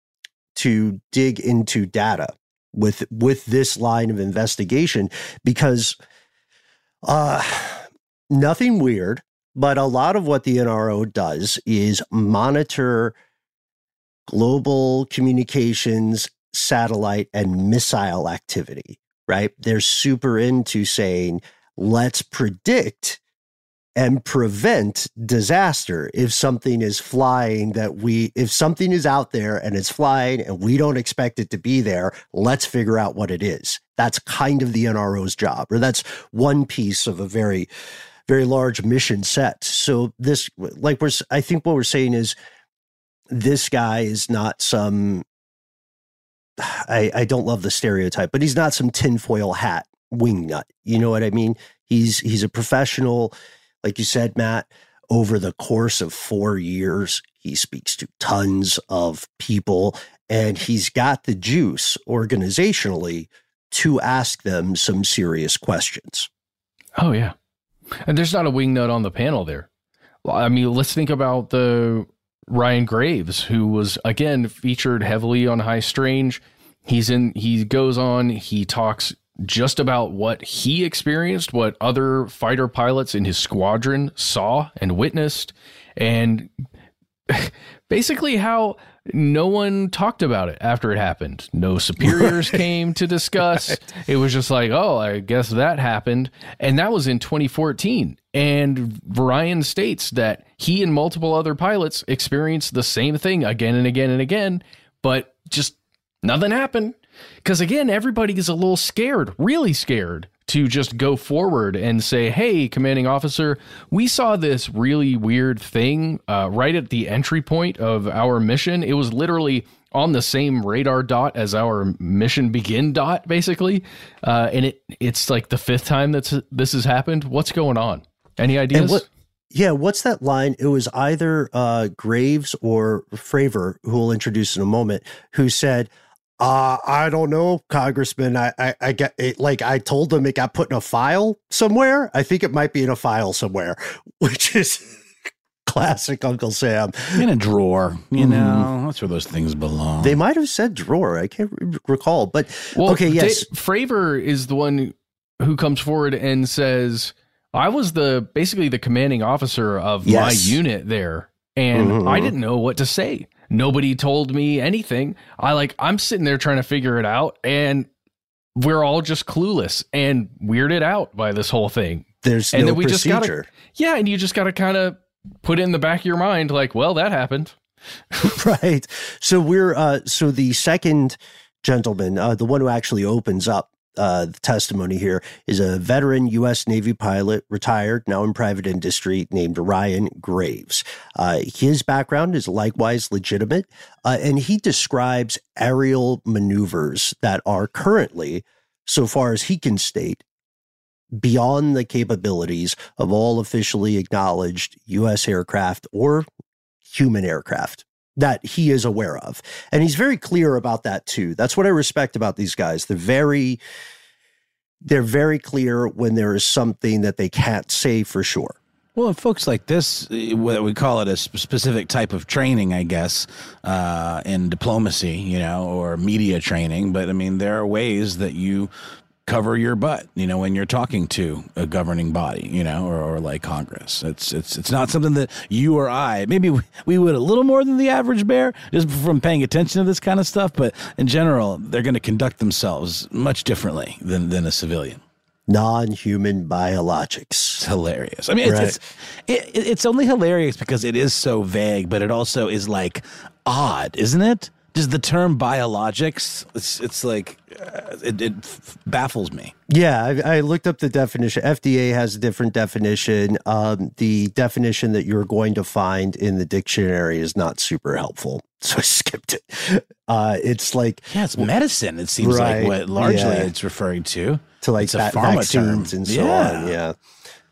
to dig into data with with this line of investigation, because uh, nothing weird, but a lot of what the N R O does is monitor global communications, satellite, and missile activity, right? They're super into saying, let's predict and prevent disaster if something is flying that we, if something is out there and it's flying and we don't expect it to be there, let's figure out what it is. That's kind of the N R O's job, or that's one piece of a very, very large mission set. So this, like we're, I think what we're saying is this guy is not some, I, I don't love the stereotype, but he's not some tinfoil hat wingnut. You know what I mean? He's, he's a professional. Like you said, Matt, over the course of four years, he speaks to tons of people, and he's got the juice organizationally to ask them some serious questions. Oh, yeah. And there's not a wingnut on the panel there. I mean, let's think about the Ryan Graves, who was, again, featured heavily on High Strange. He's in, he goes on, he talks just about what he experienced, what other fighter pilots in his squadron saw and witnessed, and basically how no one talked about it after it happened. No superiors right. came to discuss. Right. It was just like, oh, I guess that happened. And that was in twenty fourteen. And Ryan states that he and multiple other pilots experienced the same thing again and again and again, but just nothing happened. Because again, everybody is a little scared, really scared, to just go forward and say, hey, commanding officer, we saw this really weird thing uh, right at the entry point of our mission. It was literally on the same radar dot as our mission begin dot, basically. Uh, and it it's like the fifth time that this has happened. What's going on? Any ideas? What, yeah, what's that line? It was either uh, Graves or Fravor, who we'll introduce in a moment, who said, Uh, I don't know, Congressman. I, I, I get it. Like I told them it got put in a file somewhere. I think it might be in a file somewhere, which is classic Uncle Sam. In a drawer, you mm. know, that's where those things belong. They might have said drawer. I can't re- recall, but well, okay. Yes. Dave, Fravor is the one who comes forward and says, I was the, basically the commanding officer of yes. my unit there. And mm-hmm. I didn't know what to say. Nobody told me anything. I like, I'm sitting there trying to figure it out, and we're all just clueless and weirded out by this whole thing. There's and no then we procedure. Just gotta, yeah. And you just got to kind of put it in the back of your mind, like, well, that happened. Right. So we're, uh, so the second gentleman, uh, the one who actually opens up Uh, the testimony here, is a veteran U S Navy pilot, retired, now in private industry, named Ryan Graves. Uh, his background is likewise legitimate, uh, and he describes aerial maneuvers that are currently, so far as he can state, beyond the capabilities of all officially acknowledged U S aircraft or human aircraft that he is aware of. And he's very clear about that too. That's what I respect about these guys. They're very, they're very clear when there is something that they can't say for sure. Well, folks like this, we call it a specific type of training, I guess, uh, in diplomacy, you know, or media training. But I mean, there are ways that you cover your butt, you know, when you're talking to a governing body, you know, or, or like Congress. It's it's it's not something that you or I, maybe we would a little more than the average bear just from paying attention to this kind of stuff. But in general, they're going to conduct themselves much differently than, than a civilian. Non-human biologics. It's hilarious. I mean, right. it's it's, it, it's only hilarious because it is so vague, but it also is like odd, isn't it? Just the term biologics, it's it's like, uh, it, it f- baffles me. Yeah, I, I looked up the definition. F D A has a different definition. Um, the definition that you're going to find in the dictionary is not super helpful, so I skipped it. Uh, it's like... Yeah, it's medicine, it seems right, like what largely yeah. it's referring to. To like it's a va- pharma vaccines term. and so yeah. on, yeah.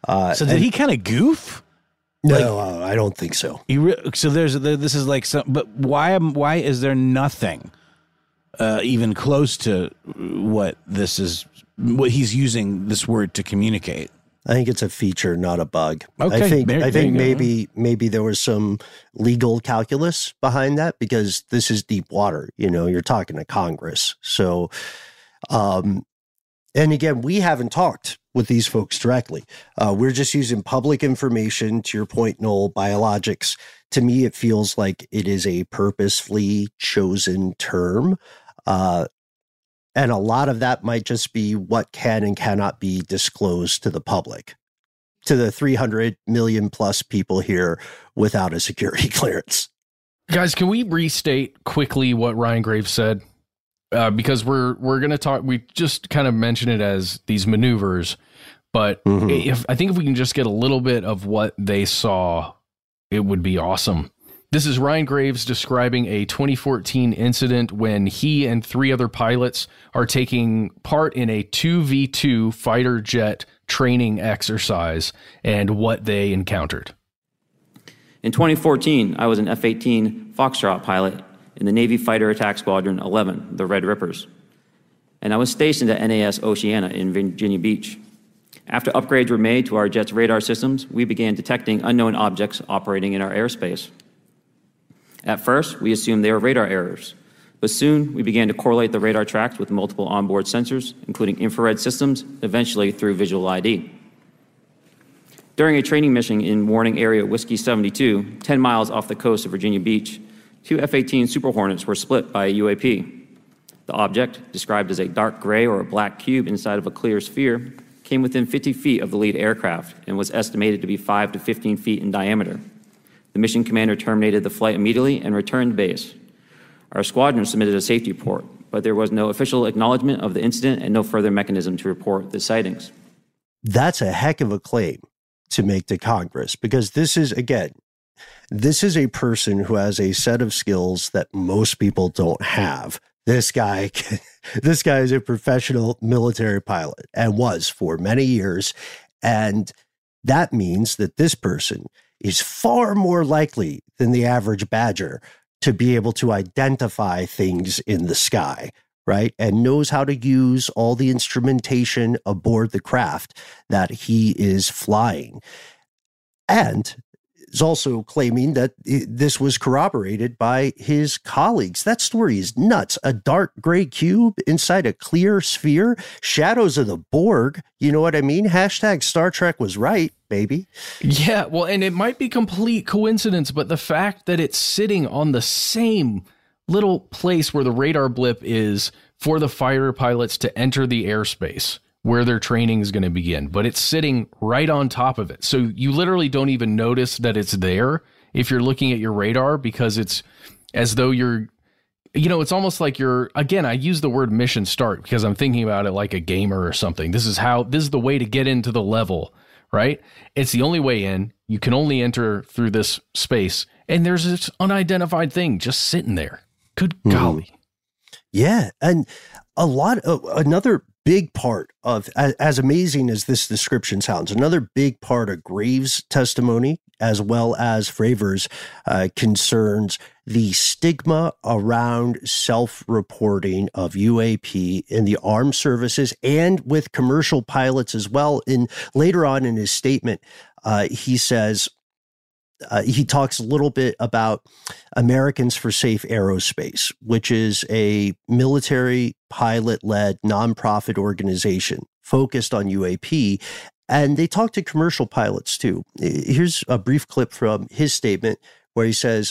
Uh, so did he kind of goof? No, like, uh, I don't think so. He re- so there's this is like some, but why am why is there nothing uh, even close to what this is? What he's using this word to communicate? I think it's a feature, not a bug. Okay, I think there, I think there maybe maybe there was some legal calculus behind that because this is deep water. You know, you're talking to Congress, so. Um, and again, we haven't talked with these folks directly. Uh, we're just using public information. To your point, Noel, biologics. To me, it feels like it is a purposefully chosen term. Uh, and a lot of that might just be what can and cannot be disclosed to the public, to the three hundred million plus people here without a security clearance. Guys, can we restate quickly what Ryan Graves said? Uh, because we're we're going to talk, we just kind of mention it as these maneuvers, but mm-hmm. if I think if we can just get a little bit of what they saw, it would be awesome. This is Ryan Graves describing a twenty fourteen incident when he and three other pilots are taking part in a two v two fighter jet training exercise and what they encountered. In twenty fourteen, I was an F eighteen Foxtrot pilot in the Navy Fighter Attack Squadron eleven, the Red Rippers. And I was stationed at N A S Oceana in Virginia Beach. After upgrades were made to our jet's radar systems, we began detecting unknown objects operating in our airspace. At first, we assumed they were radar errors, but soon we began to correlate the radar tracks with multiple onboard sensors, including infrared systems, eventually through visual I D. During a training mission in Warning Area Whiskey seventy-two, ten miles off the coast of Virginia Beach, two F eighteen Super Hornets were split by a U A P. The object, described as a dark gray or a black cube inside of a clear sphere, came within fifty feet of the lead aircraft and was estimated to be five to fifteen feet in diameter. The mission commander terminated the flight immediately and returned to base. Our squadron submitted a safety report, but there was no official acknowledgement of the incident and no further mechanism to report the sightings. That's a heck of a claim to make to Congress, because this is, again, this is a person who has a set of skills that most people don't have. This guy, this guy is a professional military pilot and was for many years. And that means that this person is far more likely than the average badger to be able to identify things in the sky, right? And knows how to use all the instrumentation aboard the craft that he is flying. And is also claiming that this was corroborated by his colleagues. That story is nuts. A dark gray cube inside a clear sphere, shadows of the Borg. You know what I mean? Hashtag Star Trek was right, baby. Yeah, well, and it might be complete coincidence, but the fact that it's sitting on the same little place where the radar blip is for the fighter pilots to enter the airspace where their training is going to begin, but it's sitting right on top of it. So you literally don't even notice that it's there if you're looking at your radar, because it's as though you're, you know, it's almost like you're, again, I use the word mission start because I'm thinking about it like a gamer or something. This is how, this is the way to get into the level, right? It's the only way in. You can only enter through this space, and there's this unidentified thing just sitting there. Good mm. golly. Yeah. And a lot of another big part of, as amazing as this description sounds, another big part of Graves' testimony, as well as Fravor's, uh, concerns the stigma around self-reporting of U A P in the armed services and with commercial pilots as well. And later on in his statement, uh, he says, Uh, he talks a little bit about Americans for Safe Aerospace, which is a military pilot-led nonprofit organization focused on U A P. And they talk to commercial pilots too. Here's a brief clip from his statement where he says,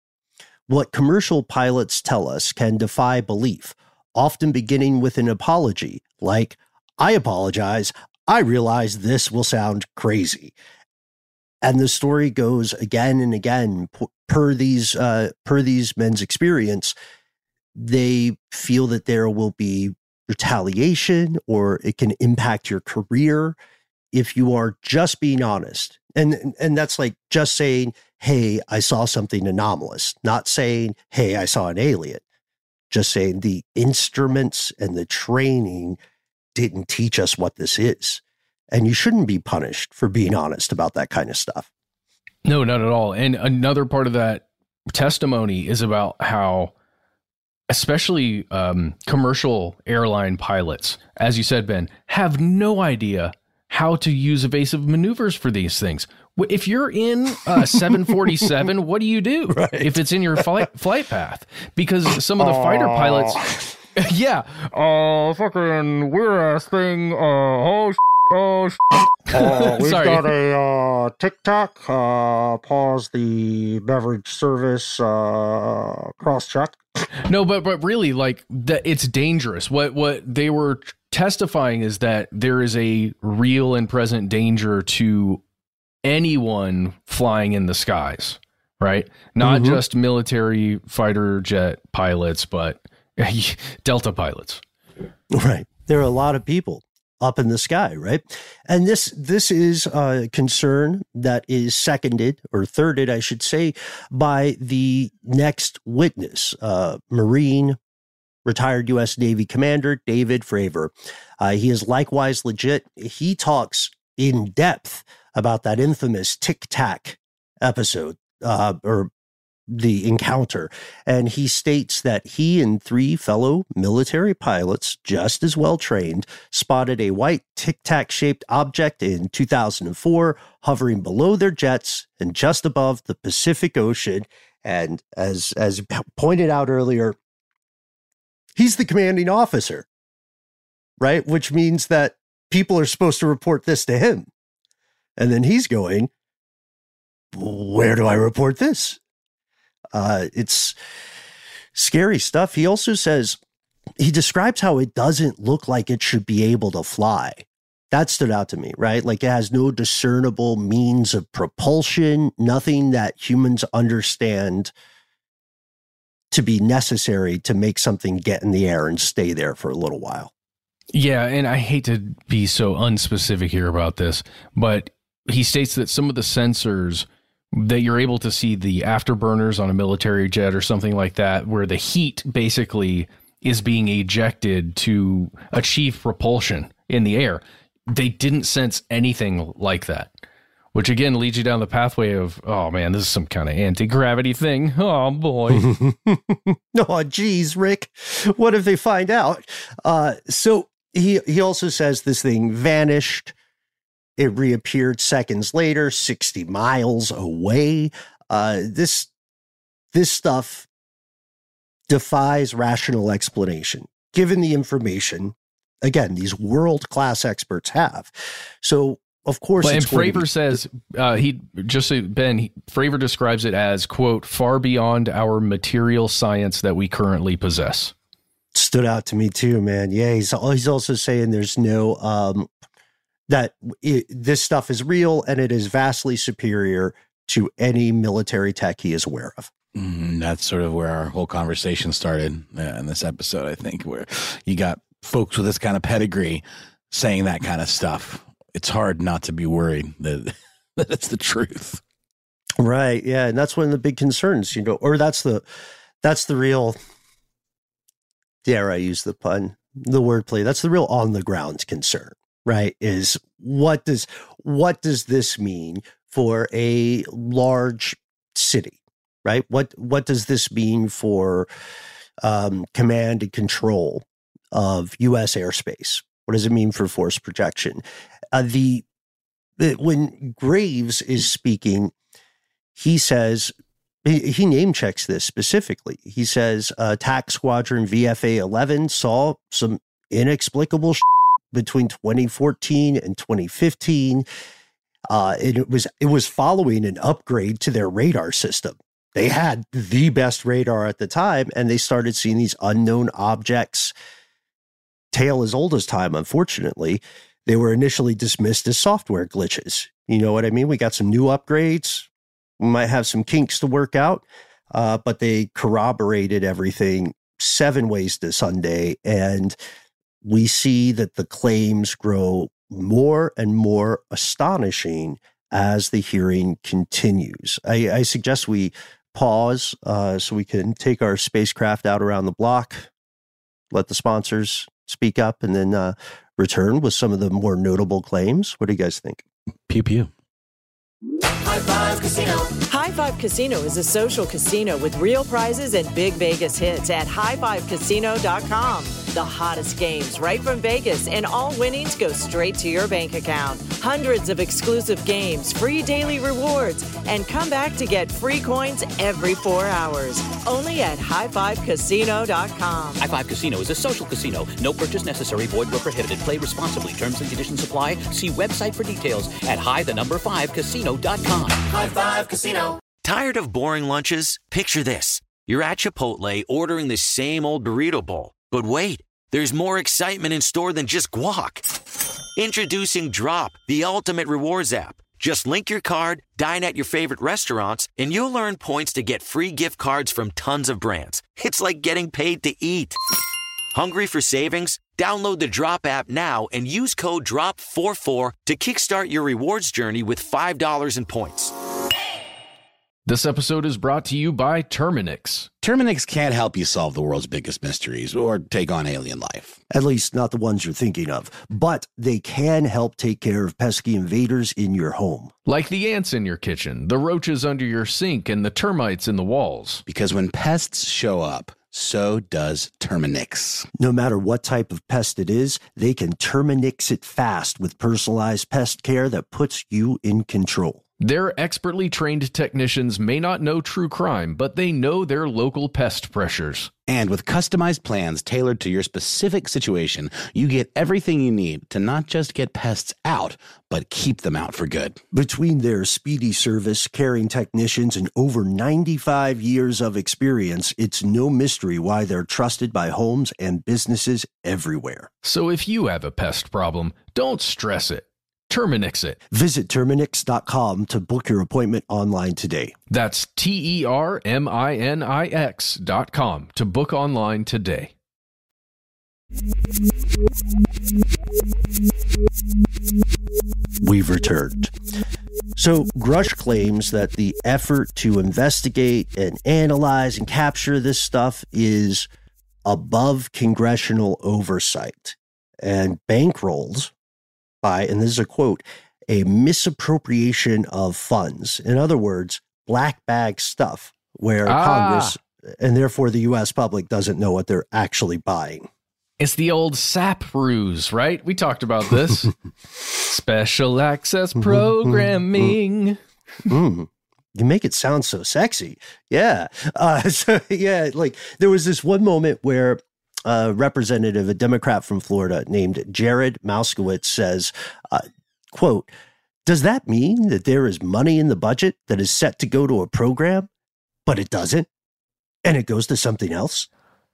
"What commercial pilots tell us can defy belief, often beginning with an apology, like, 'I apologize. I realize this will sound crazy.'" And the story goes again and again, per these uh, per these men's experience, they feel that there will be retaliation or it can impact your career if you are just being honest. And, and that's like just saying, "Hey, I saw something anomalous," not saying, "Hey, I saw an alien." Just saying the instruments and the training didn't teach us what this is. And you shouldn't be punished for being honest about that kind of stuff. No, not at all. And another part of that testimony is about how, especially um, commercial airline pilots, as you said, Ben, have no idea how to use evasive maneuvers for these things. If you're in a seven forty-seven, what do you do right. if it's in your flight, flight path? Because some of the uh, fighter pilots, yeah, uh, fucking weird ass thing, uh, oh, sh- oh, sh- uh, we've Sorry. got a uh, tic-tac, uh, pause the beverage service, uh, cross-check. No, but but really, like, that it's dangerous. What what they were testifying is that there is a real and present danger to anyone flying in the skies, right? Not mm-hmm. just military fighter jet pilots, but Delta pilots. Right. There are a lot of people up in the sky, right? And this this is a concern that is seconded or thirded, I should say, by the next witness, uh, Marine, retired U S Navy Commander David Fravor. Uh, he is likewise legit. He talks in depth about that infamous tic-tac episode, uh, or the encounter. And he states that he and three fellow military pilots, just as well trained, spotted a white tic-tac shaped object in two thousand four, hovering below their jets and just above the Pacific Ocean. And as, as pointed out earlier, he's the commanding officer, right? Which means that people are supposed to report this to him. And then he's going, where do I report this? Uh, it's scary stuff. He also says, he describes how it doesn't look like it should be able to fly. That stood out to me, right? Like it has no discernible means of propulsion, nothing that humans understand to be necessary to make something get in the air and stay there for a little while. Yeah, and I hate to be so unspecific here about this, but he states that some of the sensors that you're able to see the afterburners on a military jet or something like that, where the heat basically is being ejected to achieve propulsion in the air. They didn't sense anything like that, which again leads you down the pathway of, oh man, this is some kind of anti-gravity thing. Oh boy. Oh, geez, Rick, what if they find out? Uh, so he, he also says this thing vanished. It reappeared seconds later, sixty miles away. Uh, this, this stuff defies rational explanation, given the information, again, these world-class experts have. So, of course, well, and Fravor be- says, uh, he just so Ben, he, Fravor describes it as, quote, far beyond our material science that we currently possess. Stood out to me too, man. Yeah, he's, he's also saying there's no... Um, that it, this stuff is real and it is vastly superior to any military tech he is aware of. Mm, that's sort of where our whole conversation started uh, in this episode, I think, where you got folks with this kind of pedigree saying that kind of stuff. It's hard not to be worried that, that it's the truth. Right. Yeah. And that's one of the big concerns, you know, or that's the, that's the real, dare I use the pun, the wordplay. That's the real on the ground concern. Right, is what does what does this mean for a large city? Right, what what does this mean for um, command and control of U S airspace? What does it mean for force projection? Uh, the, the when Graves is speaking, he says he, he name checks this specifically. He says uh, Attack Squadron V F A eleven saw some inexplicable sh- between twenty fourteen and twenty fifteen. Uh, and it was it was following an upgrade to their radar system. They had the best radar at the time, and they started seeing these unknown objects. Tale as old as time, unfortunately. They were initially dismissed as software glitches. You know what I mean? We got some new upgrades. We might have some kinks to work out, uh, but they corroborated everything seven ways to Sunday, and we see that the claims grow more and more astonishing as the hearing continues. I, I suggest we pause uh, so we can take our spacecraft out around the block, let the sponsors speak up, and then uh, return with some of the more notable claims. What do you guys think? Pew pew. High Five Casino. High Five Casino is a social casino with real prizes and big Vegas hits at high five casino dot com. The hottest games right from Vegas, and all winnings go straight to your bank account. Hundreds of exclusive games, free daily rewards, and come back to get free coins every four hours. Only at high five casino dot com. High Five Casino is a social casino. No purchase necessary. Void where prohibited. Play responsibly. Terms and conditions apply. See website for details at high the number five casino dot com. High Five Casino. Tired of boring lunches? Picture this. You're at Chipotle ordering the same old burrito bowl. But wait, there's more excitement in store than just guac. Introducing Drop, the ultimate rewards app. Just link your card, dine at your favorite restaurants, and you'll earn points to get free gift cards from tons of brands. It's like getting paid to eat. Hungry for savings? Download the Drop app now and use code drop four four to kickstart your rewards journey with five dollars in points. This episode is brought to you by Terminix. Terminix can't help you solve the world's biggest mysteries or take on alien life. At least not the ones you're thinking of. But they can help take care of pesky invaders in your home. Like the ants in your kitchen, the roaches under your sink, and the termites in the walls. Because when pests show up, so does Terminix. No matter what type of pest it is, they can Terminix it fast with personalized pest care that puts you in control. Their expertly trained technicians may not know true crime, but they know their local pest pressures. And with customized plans tailored to your specific situation, you get everything you need to not just get pests out, but keep them out for good. Between their speedy service, caring technicians, and over ninety-five years of experience, it's no mystery why they're trusted by homes and businesses everywhere. So if you have a pest problem, don't stress it. Terminix it. Visit Terminix dot com to book your appointment online today. That's T E R M I N I X dot com to book online today. We've returned. So Grush claims that the effort to investigate and analyze and capture this stuff is above congressional oversight and bankrolls by, and this is a quote, a misappropriation of funds. In other words, black bag stuff where ah. Congress and therefore the U S public doesn't know what they're actually buying. It's the old S A P ruse, right? We talked about this. Special access programming. Mm. You make it sound so sexy. Yeah. Uh, so, yeah, like there was this one moment where a representative, a Democrat from Florida named Jared Moskowitz says, uh, quote, does that mean that there is money in the budget that is set to go to a program, but it doesn't? And it goes to something else?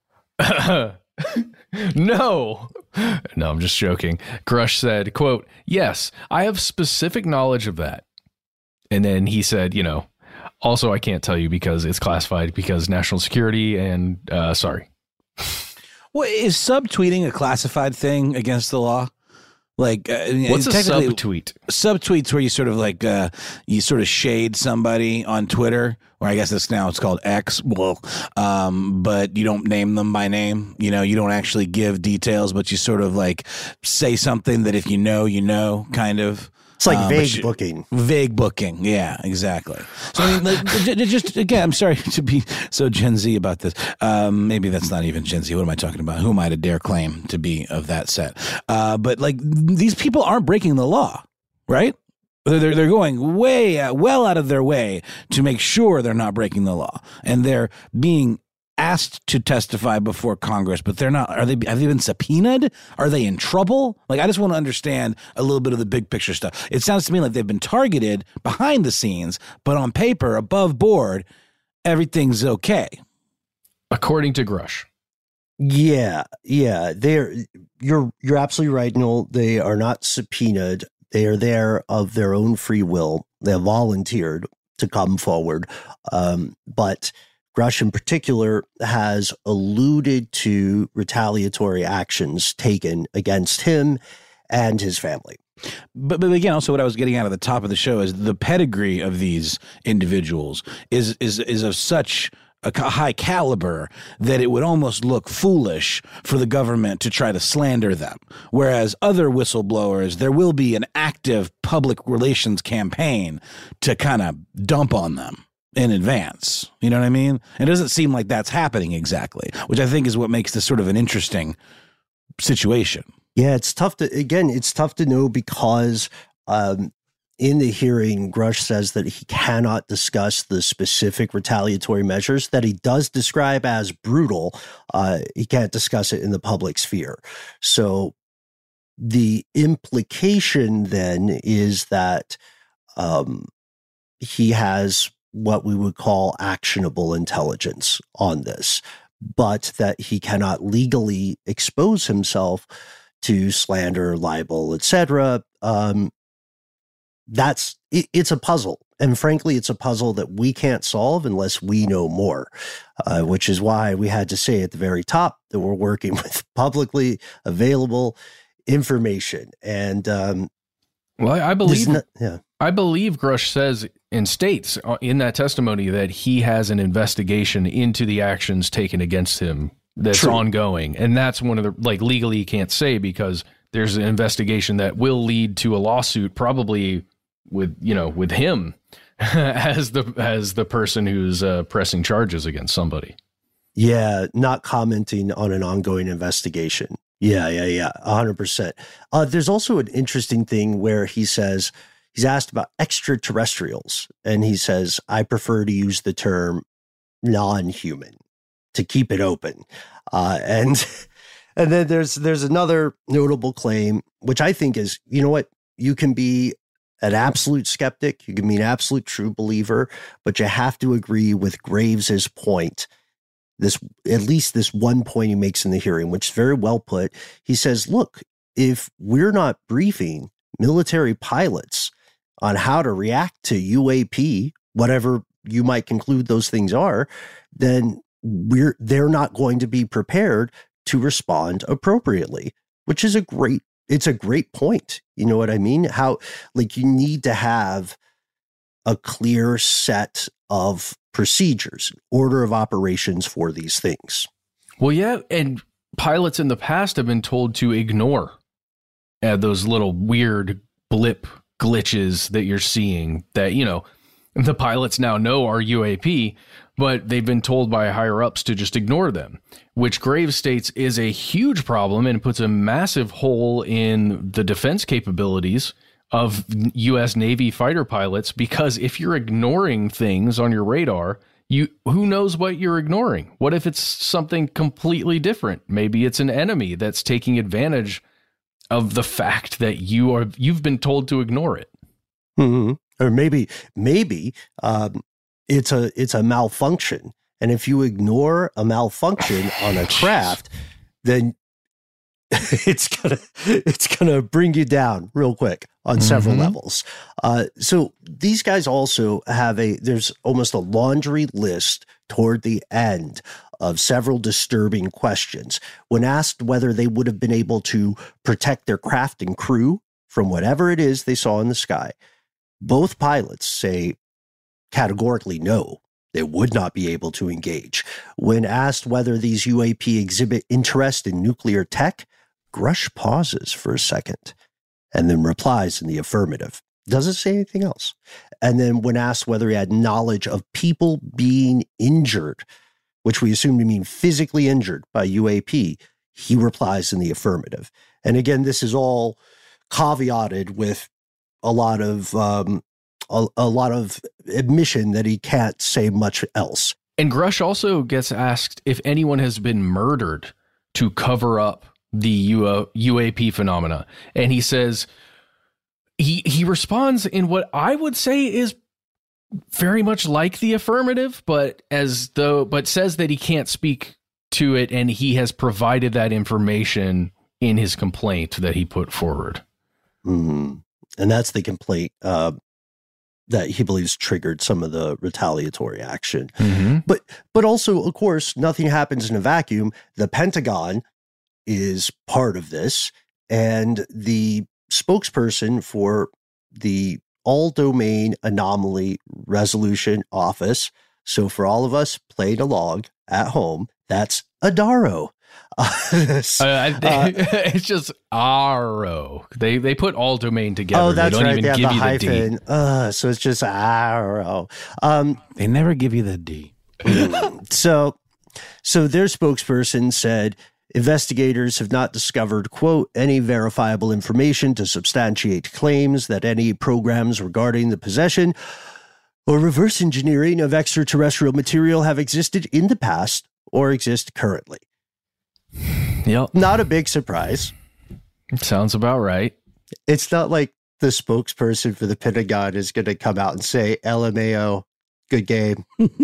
No. No, I'm just joking. Grush said, quote, yes, I have specific knowledge of that. And then he said, you know, also I can't tell you because it's classified because national security and uh, sorry. Well, is subtweeting a classified thing against the law? Like, uh, what's a subtweet? Subtweets where you sort of like uh, you sort of shade somebody on Twitter, or I guess it's now it's called X. Well, um, but you don't name them by name. You know, you don't actually give details, but you sort of like say something that if you know, you know, kind of. It's like um, vague you, booking. Vague booking. Yeah, exactly. So, I mean, like, just again, I'm sorry to be so Gen Z about this. Um, maybe that's not even Gen Z. What am I talking about? Who am I to dare claim to be of that set? Uh, but like, these people aren't breaking the law, right? They're, they're going way, uh, well out of their way to make sure they're not breaking the law. And they're being asked to testify before Congress, but they're not. Are they? Have they been subpoenaed? Are they in trouble? Like, I just want to understand a little bit of the big picture stuff. It sounds to me like they've been targeted behind the scenes, but on paper, above board, everything's okay. According to Grush. Yeah, yeah. They're you're you're absolutely right, Noel. They are not subpoenaed. They are there of their own free will. They have volunteered to come forward, um, but Grush in particular has alluded to retaliatory actions taken against him and his family. But, but again, also what I was getting at at the top of the show is the pedigree of these individuals is is is of such a high caliber that it would almost look foolish for the government to try to slander them. Whereas other whistleblowers, there will be an active public relations campaign to kind of dump on them in advance. You know what I mean? It doesn't seem like that's happening exactly, which I think is what makes this sort of an interesting situation. Yeah, it's tough to, again, it's tough to know because um, in the hearing, Grush says that he cannot discuss the specific retaliatory measures that he does describe as brutal. Uh, he can't discuss it in the public sphere. So the implication then is that um, he has what we would call actionable intelligence on this, but that he cannot legally expose himself to slander, libel, et cetera. Um, that's it, it's a puzzle, and frankly, it's a puzzle that we can't solve unless we know more. Uh, which is why we had to say at the very top that we're working with publicly available information. And um, well, I, I believe, not, yeah, I believe Grush says and states in that testimony that he has an investigation into the actions taken against him that's True. ongoing. And that's one of the, like, legally you can't say because there's an investigation that will lead to a lawsuit, probably with, you know, with him as the, as the person who's uh, pressing charges against somebody. Yeah. Not commenting on an ongoing investigation. Yeah. Yeah. Yeah. A hundred percent. Uh, there's also an interesting thing where he says, he's asked about extraterrestrials, and he says, I prefer to use the term non-human to keep it open. Uh, and and then there's there's another notable claim, which I think is, you know what, you can be an absolute skeptic, you can be an absolute true believer, but you have to agree with Graves's point. This, at least this one point he makes in the hearing, which is very well put. He says, look, if we're not briefing military pilots on how to react to U A P, whatever you might conclude those things are, then we're they're not going to be prepared to respond appropriately, which is a great, it's a great point. You know what I mean? How, like, you need to have a clear set of procedures, order of operations for these things. Well, yeah, and pilots in the past have been told to ignore uh, those little weird blip glitches that you're seeing that, you know, the pilots now know are U A P, but they've been told by higher ups to just ignore them, which Graves states is a huge problem and puts a massive hole in the defense capabilities of U S Navy fighter pilots, because if you're ignoring things on your radar, you who knows what you're ignoring? What if it's something completely different? Maybe it's an enemy that's taking advantage of the fact that you are you've been told to ignore it. Mm-hmm. Or maybe maybe um, it's a it's a malfunction, and if you ignore a malfunction on a craft, then it's gonna it's gonna bring you down real quick on several mm-hmm. levels. Uh, so these guys also have a there's almost a laundry list toward the end of several disturbing questions. When asked whether they would have been able to protect their craft and crew from whatever it is they saw in the sky, both pilots say categorically no, they would not be able to engage. When asked whether these U A P exhibit interest in nuclear tech, Grush pauses for a second and then replies in the affirmative. Doesn't say anything else. And then when asked whether he had knowledge of people being injured, which we assume to mean physically injured by U A P, he replies in the affirmative. And again, this is all caveated with a lot of um, a, a lot of admission that he can't say much else. And Grush also gets asked if anyone has been murdered to cover up the U A P phenomena, and he says he he responds in what I would say is very much like the affirmative, but as though but says that he can't speak to it, and he has provided that information in his complaint that he put forward. Mm-hmm. And that's the complaint uh, that he believes triggered some of the retaliatory action. Mm-hmm. But but also, of course, nothing happens in a vacuum. The Pentagon is part of this, and the spokesperson for the All Domain Anomaly Resolution Office So for all of us playing along at home, that's Adaro. Uh, uh, uh, it's just Aro. They they put all domain together. Oh, that's they don't right. even they have give the you hyphen. the D. Uh, so it's just Aro. Um, they never give you the D. so, so their spokesperson said investigators have not discovered, quote, any verifiable information to substantiate claims that any programs regarding the possession or reverse engineering of extraterrestrial material have existed in the past or exist currently. Yep. Not a big surprise. Sounds about right. It's not like the spokesperson for the Pentagon is going to come out and say, L M A O, good game.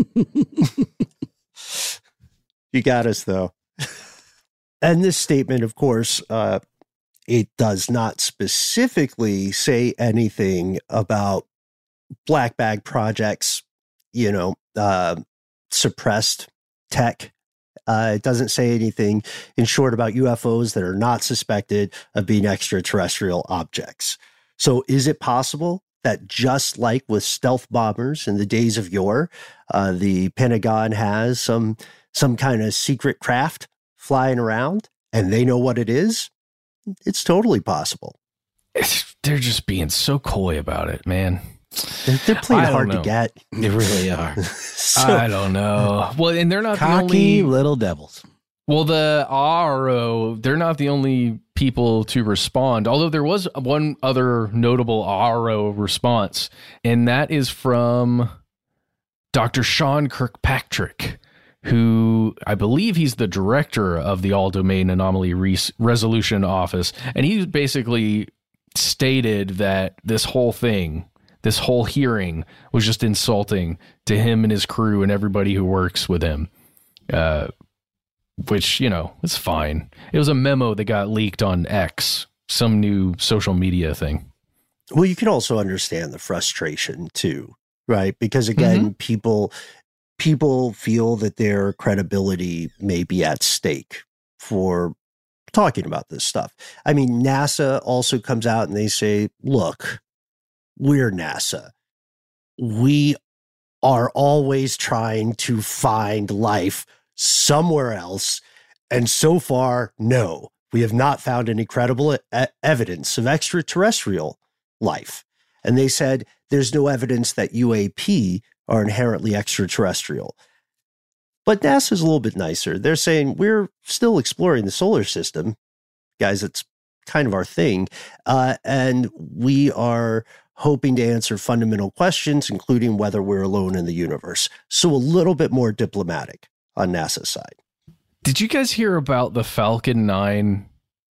You got us, though. And this statement, of course, uh, it does not specifically say anything about black bag projects, you know, uh, suppressed tech. Uh, it doesn't say anything, in short, about U F Os that are not suspected of being extraterrestrial objects. So is it possible that just like with stealth bombers in the days of yore, uh, the Pentagon has some some kind of secret craft flying around and they know what it is? It's totally possible. It's, they're just being so coy about it, man. They're, they're playing hard know. to get. They really are. So, I don't know. Well, and they're not cocky the only little devils. Well, the R O, they're not the only people to respond, although there was one other notable R O response, and that is from Doctor Sean Kirkpatrick, who I believe he's the director of the All Domain Anomaly Res- Resolution Office, and he basically stated that this whole thing, this whole hearing was just insulting to him and his crew and everybody who works with him. Uh, which, you know, it's fine. It was a memo that got leaked on X, some new social media thing. Well, you can also understand the frustration too, right? Because again, mm-hmm. people people feel that their credibility may be at stake for talking about this stuff. I mean, NASA also comes out and they say, look, we're NASA. We are always trying to find life somewhere else. And so far, no, we have not found any credible e- evidence of extraterrestrial life. And they said there's no evidence that U A P are inherently extraterrestrial. But NASA's a little bit nicer. They're saying we're still exploring the solar system. Guys, it's kind of our thing. Uh, and we are hoping to answer fundamental questions, including whether we're alone in the universe. So a little bit more diplomatic on NASA's side. Did you guys hear about the Falcon nine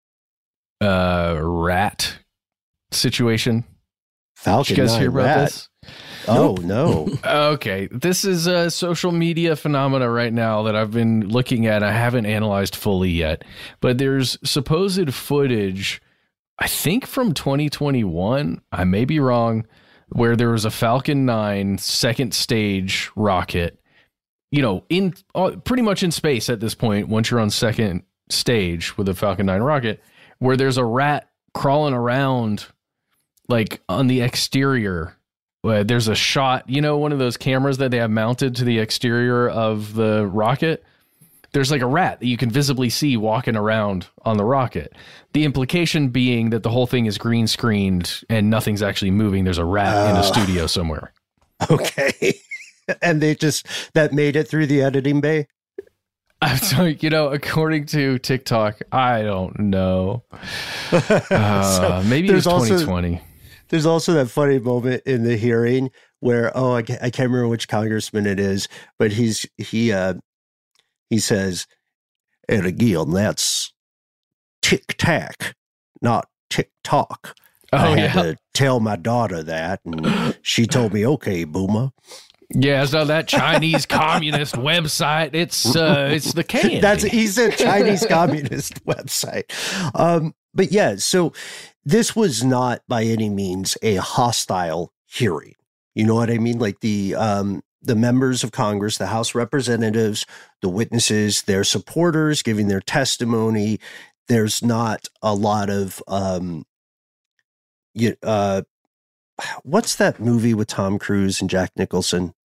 uh, rat situation? Falcon Did you guys nine hear about rat? this? Oh, nope. No. Okay. This is a social media phenomena right now that I've been looking at. I haven't analyzed fully yet, but there's supposed footage, I think from twenty twenty-one, I may be wrong, where there was a Falcon nine second stage rocket, you know, in uh, pretty much in space at this point, once you're on second stage with a Falcon nine rocket, where there's a rat crawling around like on the exterior. Uh, there's a shot, you know, one of those cameras that they have mounted to the exterior of the rocket. There's like a rat that you can visibly see walking around on the rocket. The implication being that the whole thing is green screened and nothing's actually moving. There's a rat uh, in a studio somewhere. Okay. And they just, that made it through the editing bay? So, you know, according to TikTok, I don't know. Uh, so maybe it was twenty twenty. Also, there's also that funny moment in the hearing where, oh, I can't, I can't remember which congressman it is, but he's, he, uh, he says, and again, that's tic-tac, not tick-tock. Oh, I had yeah. to tell my daughter that, and she told me, okay, boomer. Yeah, so that Chinese communist website, it's uh, it's the candy. That's he said Chinese communist website. Um, but yeah, so this was not by any means a hostile hearing. You know what I mean? Like the um, the members of Congress, the House representatives, the witnesses, their supporters giving their testimony. There's not a lot of um, you, uh, what's that movie with Tom Cruise and Jack Nicholson?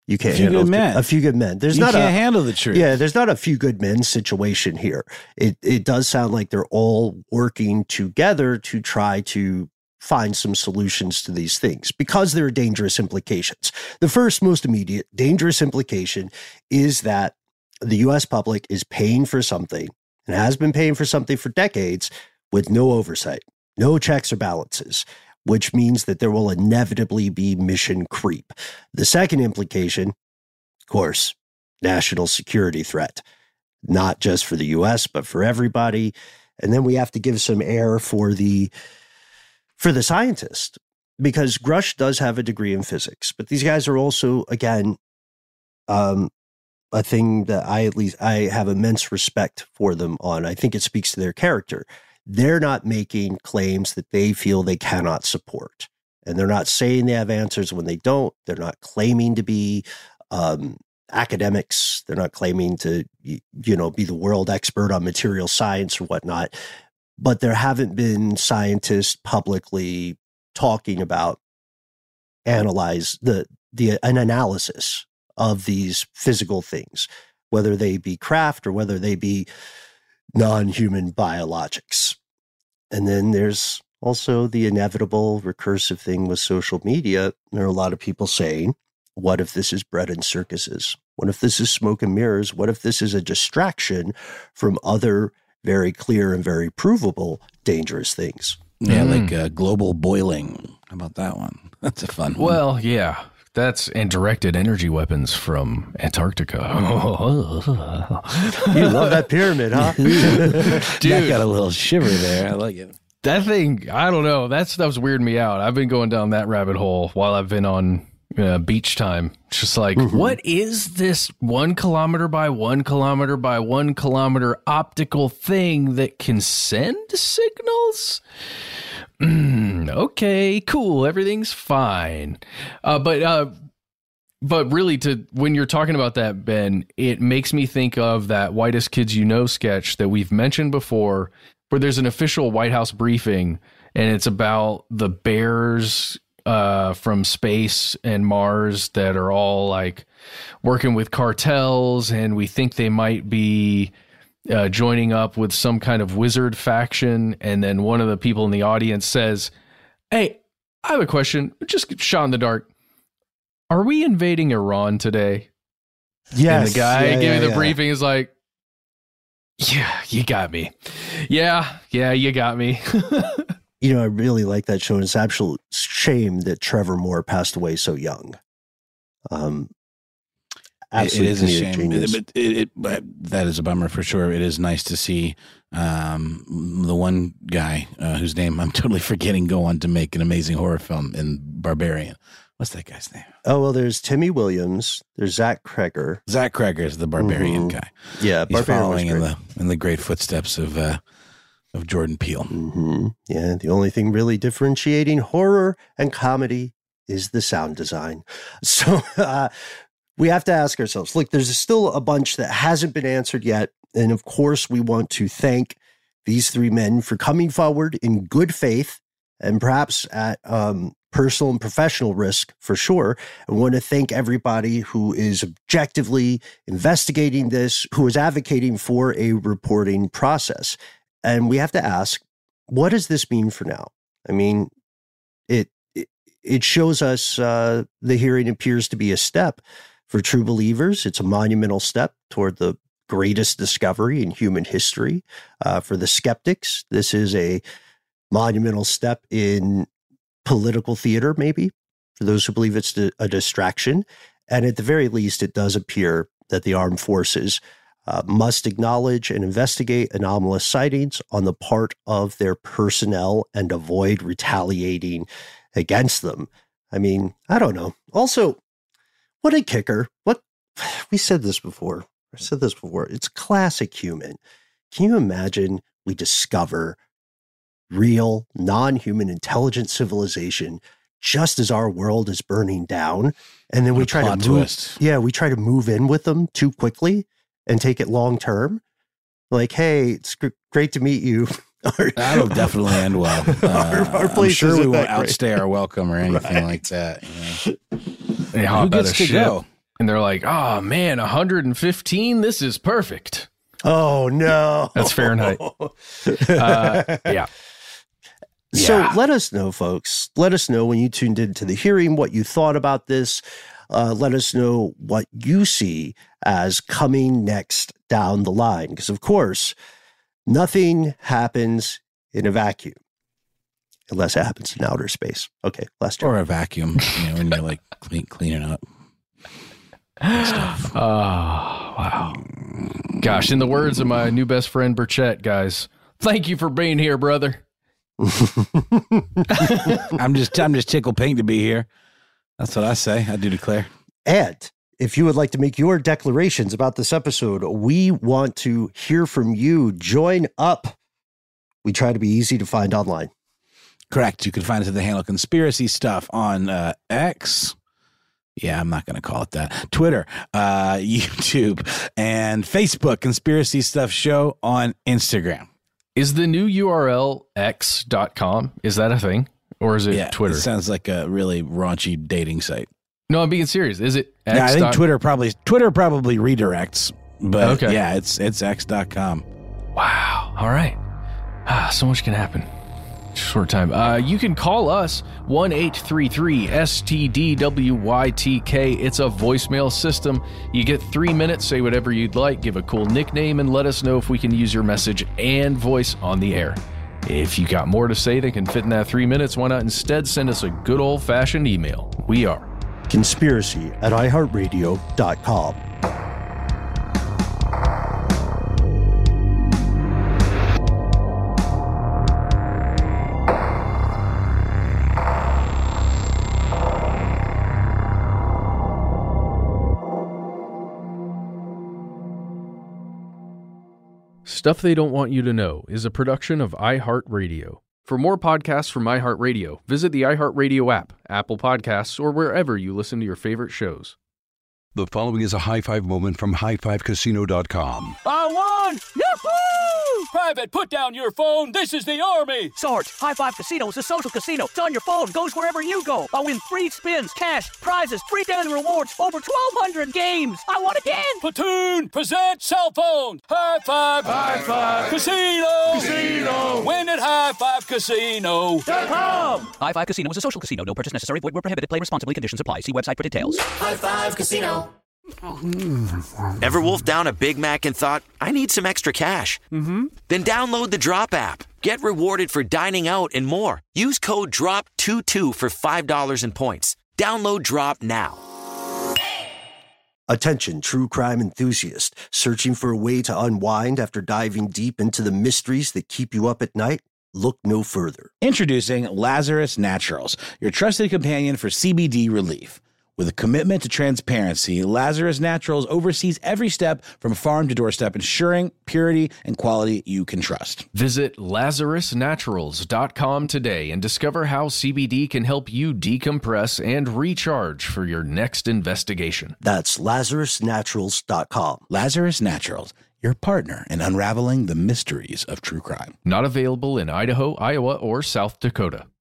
You can't a few handle good men. a few good men. There's you not can't a, handle the truth. Yeah, there's not a few good men situation here. It it does sound like they're all working together to try to find some solutions to these things because there are dangerous implications. The first most immediate dangerous implication is that the U S public is paying for something and has been paying for something for decades with no oversight, no checks or balances, which means that there will inevitably be mission creep. The second implication, of course, national security threat, not just for the U S, but for everybody. And then we have to give some air for the for the scientist, because Grush does have a degree in physics, but these guys are also, again, um, a thing that I at least I have immense respect for them on. I think it speaks to their character. They're not making claims that they feel they cannot support. And they're not saying they have answers when they don't. They're not claiming to be um, academics. They're not claiming to, you know, be the world expert on material science or whatnot. But there haven't been scientists publicly talking about analyze the the an analysis of these physical things, whether they be craft or whether they be non-human biologics. And then there's also the inevitable recursive thing with social media. There are a lot of people saying, what if this is bread and circuses? What if this is smoke and mirrors? What if this is a distraction from other very clear and very provable dangerous things? Yeah, mm. like uh, global boiling. How about that one? That's a fun one. Well, yeah. That's and directed energy weapons from Antarctica. You love that pyramid, huh? Dude, that got a little shiver there. I like it. That thing, I don't know. That stuff's weirding me out. I've been going down that rabbit hole while I've been on uh, beach time. It's just like, mm-hmm. what is this one kilometer by one kilometer by one kilometer optical thing that can send signals? Mm, okay, cool. Everything's fine. Uh, but uh, but really, to when you're talking about that, Ben, it makes me think of that Whitest Kids You Know sketch that we've mentioned before, where there's an official White House briefing, and it's about the bears uh, from space and Mars that are all like working with cartels, and we think they might be Uh, joining up with some kind of wizard faction. And then one of the people in the audience says, hey, I have a question, just shot in the dark. Are we invading Iran today? Yes. And the guy yeah, giving yeah, the yeah. briefing is like, yeah, you got me. Yeah, yeah, you got me. You know, I really like that show. And it's an absolute shame that Trevor Moore passed away so young. Um, It, it is a shame, but it, it, it, but that is a bummer for sure. It is nice to see um, the one guy uh, whose name I'm totally forgetting go on to make an amazing horror film in Barbarian. What's that guy's name? Oh, well, there's Timmy Williams. There's Zach Kreger. Zach Kreger is the Barbarian mm-hmm. guy. Yeah, he's Barbarian following in the in the great footsteps of uh, of Jordan Peele. Mm-hmm. Yeah, the only thing really differentiating horror and comedy is the sound design. So. Uh, We have to ask ourselves, look, there's still a bunch that hasn't been answered yet. And of course, we want to thank these three men for coming forward in good faith and perhaps at um, personal and professional risk for sure. I want to thank everybody who is objectively investigating this, who is advocating for a reporting process. And we have to ask, what does this mean for now? I mean, it it, it shows us uh, the hearing appears to be a step. For true believers, it's a monumental step toward the greatest discovery in human history. Uh, for the skeptics, this is a monumental step in political theater, maybe, for those who believe it's a distraction. And at the very least, it does appear that the armed forces uh, must acknowledge and investigate anomalous sightings on the part of their personnel and avoid retaliating against them. I mean, I don't know. Also, what a kicker. What we said this before. I said this before. It's classic human. Can you imagine we discover real, non-human, intelligent civilization just as our world is burning down, and then we try to move, twist. yeah, we try to move in with them too quickly and take it long term? Like, hey, it's g- great to meet you. That'll definitely end well. Uh, our, our place I'm sure we won't great. outstay our welcome or anything right. like that. You know? Hey, hop Who gets out of to ship. go? and they're like, oh man, one hundred fifteen, this is perfect. Oh no. That's Fahrenheit. uh, yeah. So yeah. let us know, folks. Let us know when you tuned into the hearing what you thought about this. Uh, let us know what you see as coming next down the line. Because, of course, nothing happens in a vacuum unless it happens in outer space. Okay, last turn. Or a vacuum, you know, when you're like clean, cleaning up. Oh, wow. Gosh, in the words of my new best friend, Burchett, guys, thank you for being here, brother. I'm just I'm just tickled pink to be here. That's what I say. I do declare. And if you would like to make your declarations about this episode, we want to hear from you. Join up. We try to be easy to find online. Correct. You can find us at the handle Conspiracy Stuff on uh, X. Yeah, I'm not going to call it that. Twitter, uh, YouTube, and Facebook, Conspiracy Stuff Show on Instagram. Is the new U R L x dot com? Is that a thing? Or is it yeah, Twitter? It sounds like a really raunchy dating site. No, I'm being serious. Is it X? Yeah, I think Twitter probably Twitter probably redirects, but okay. yeah, it's it's x dot com. Wow. All right. Ah, so much can happen. Short time. Uh, you can call us one eight three three S T D W Y T K. It's a voicemail system. You get three minutes, say whatever you'd like, give a cool nickname, and let us know if we can use your message and voice on the air. If you got more to say that can fit in that three minutes, why not instead send us a good old-fashioned email? We are conspiracy at i heart radio dot com. Stuff They Don't Want You to Know is a production of iHeartRadio. For more podcasts from iHeartRadio, visit the iHeartRadio app, Apple Podcasts, or wherever you listen to your favorite shows. The following is a high five moment from high five casino dot com. I won! Yahoo! Private, put down your phone. This is the Army. Sarge, High Five Casino is a social casino. It's on your phone. Goes wherever you go. I win free spins, cash, prizes, free daily rewards, over twelve hundred games. I won again. Platoon, present cell phone. High Five. High Five. Casino. Casino. Win at high five casino dot com. High Five Casino is a social casino. No purchase necessary. Void where prohibited. Play responsibly. Conditions apply. See website for details. High Five Casino. Ever wolfed down a Big Mac and thought, I need some extra cash? Mm-hmm. Then download the Drop app. Get rewarded for dining out and more. Use code D R O P two two for five dollars in points. Download Drop now. Attention, true crime enthusiast. Searching for a way to unwind after diving deep into the mysteries that keep you up at night? Look no further. Introducing Lazarus Naturals, your trusted companion for C B D relief. With a commitment to transparency, Lazarus Naturals oversees every step from farm to doorstep, ensuring purity and quality you can trust. Visit lazarus naturals dot com today and discover how C B D can help you decompress and recharge for your next investigation. That's lazarus naturals dot com. Lazarus Naturals, your partner in unraveling the mysteries of true crime. Not available in Idaho, Iowa, or South Dakota.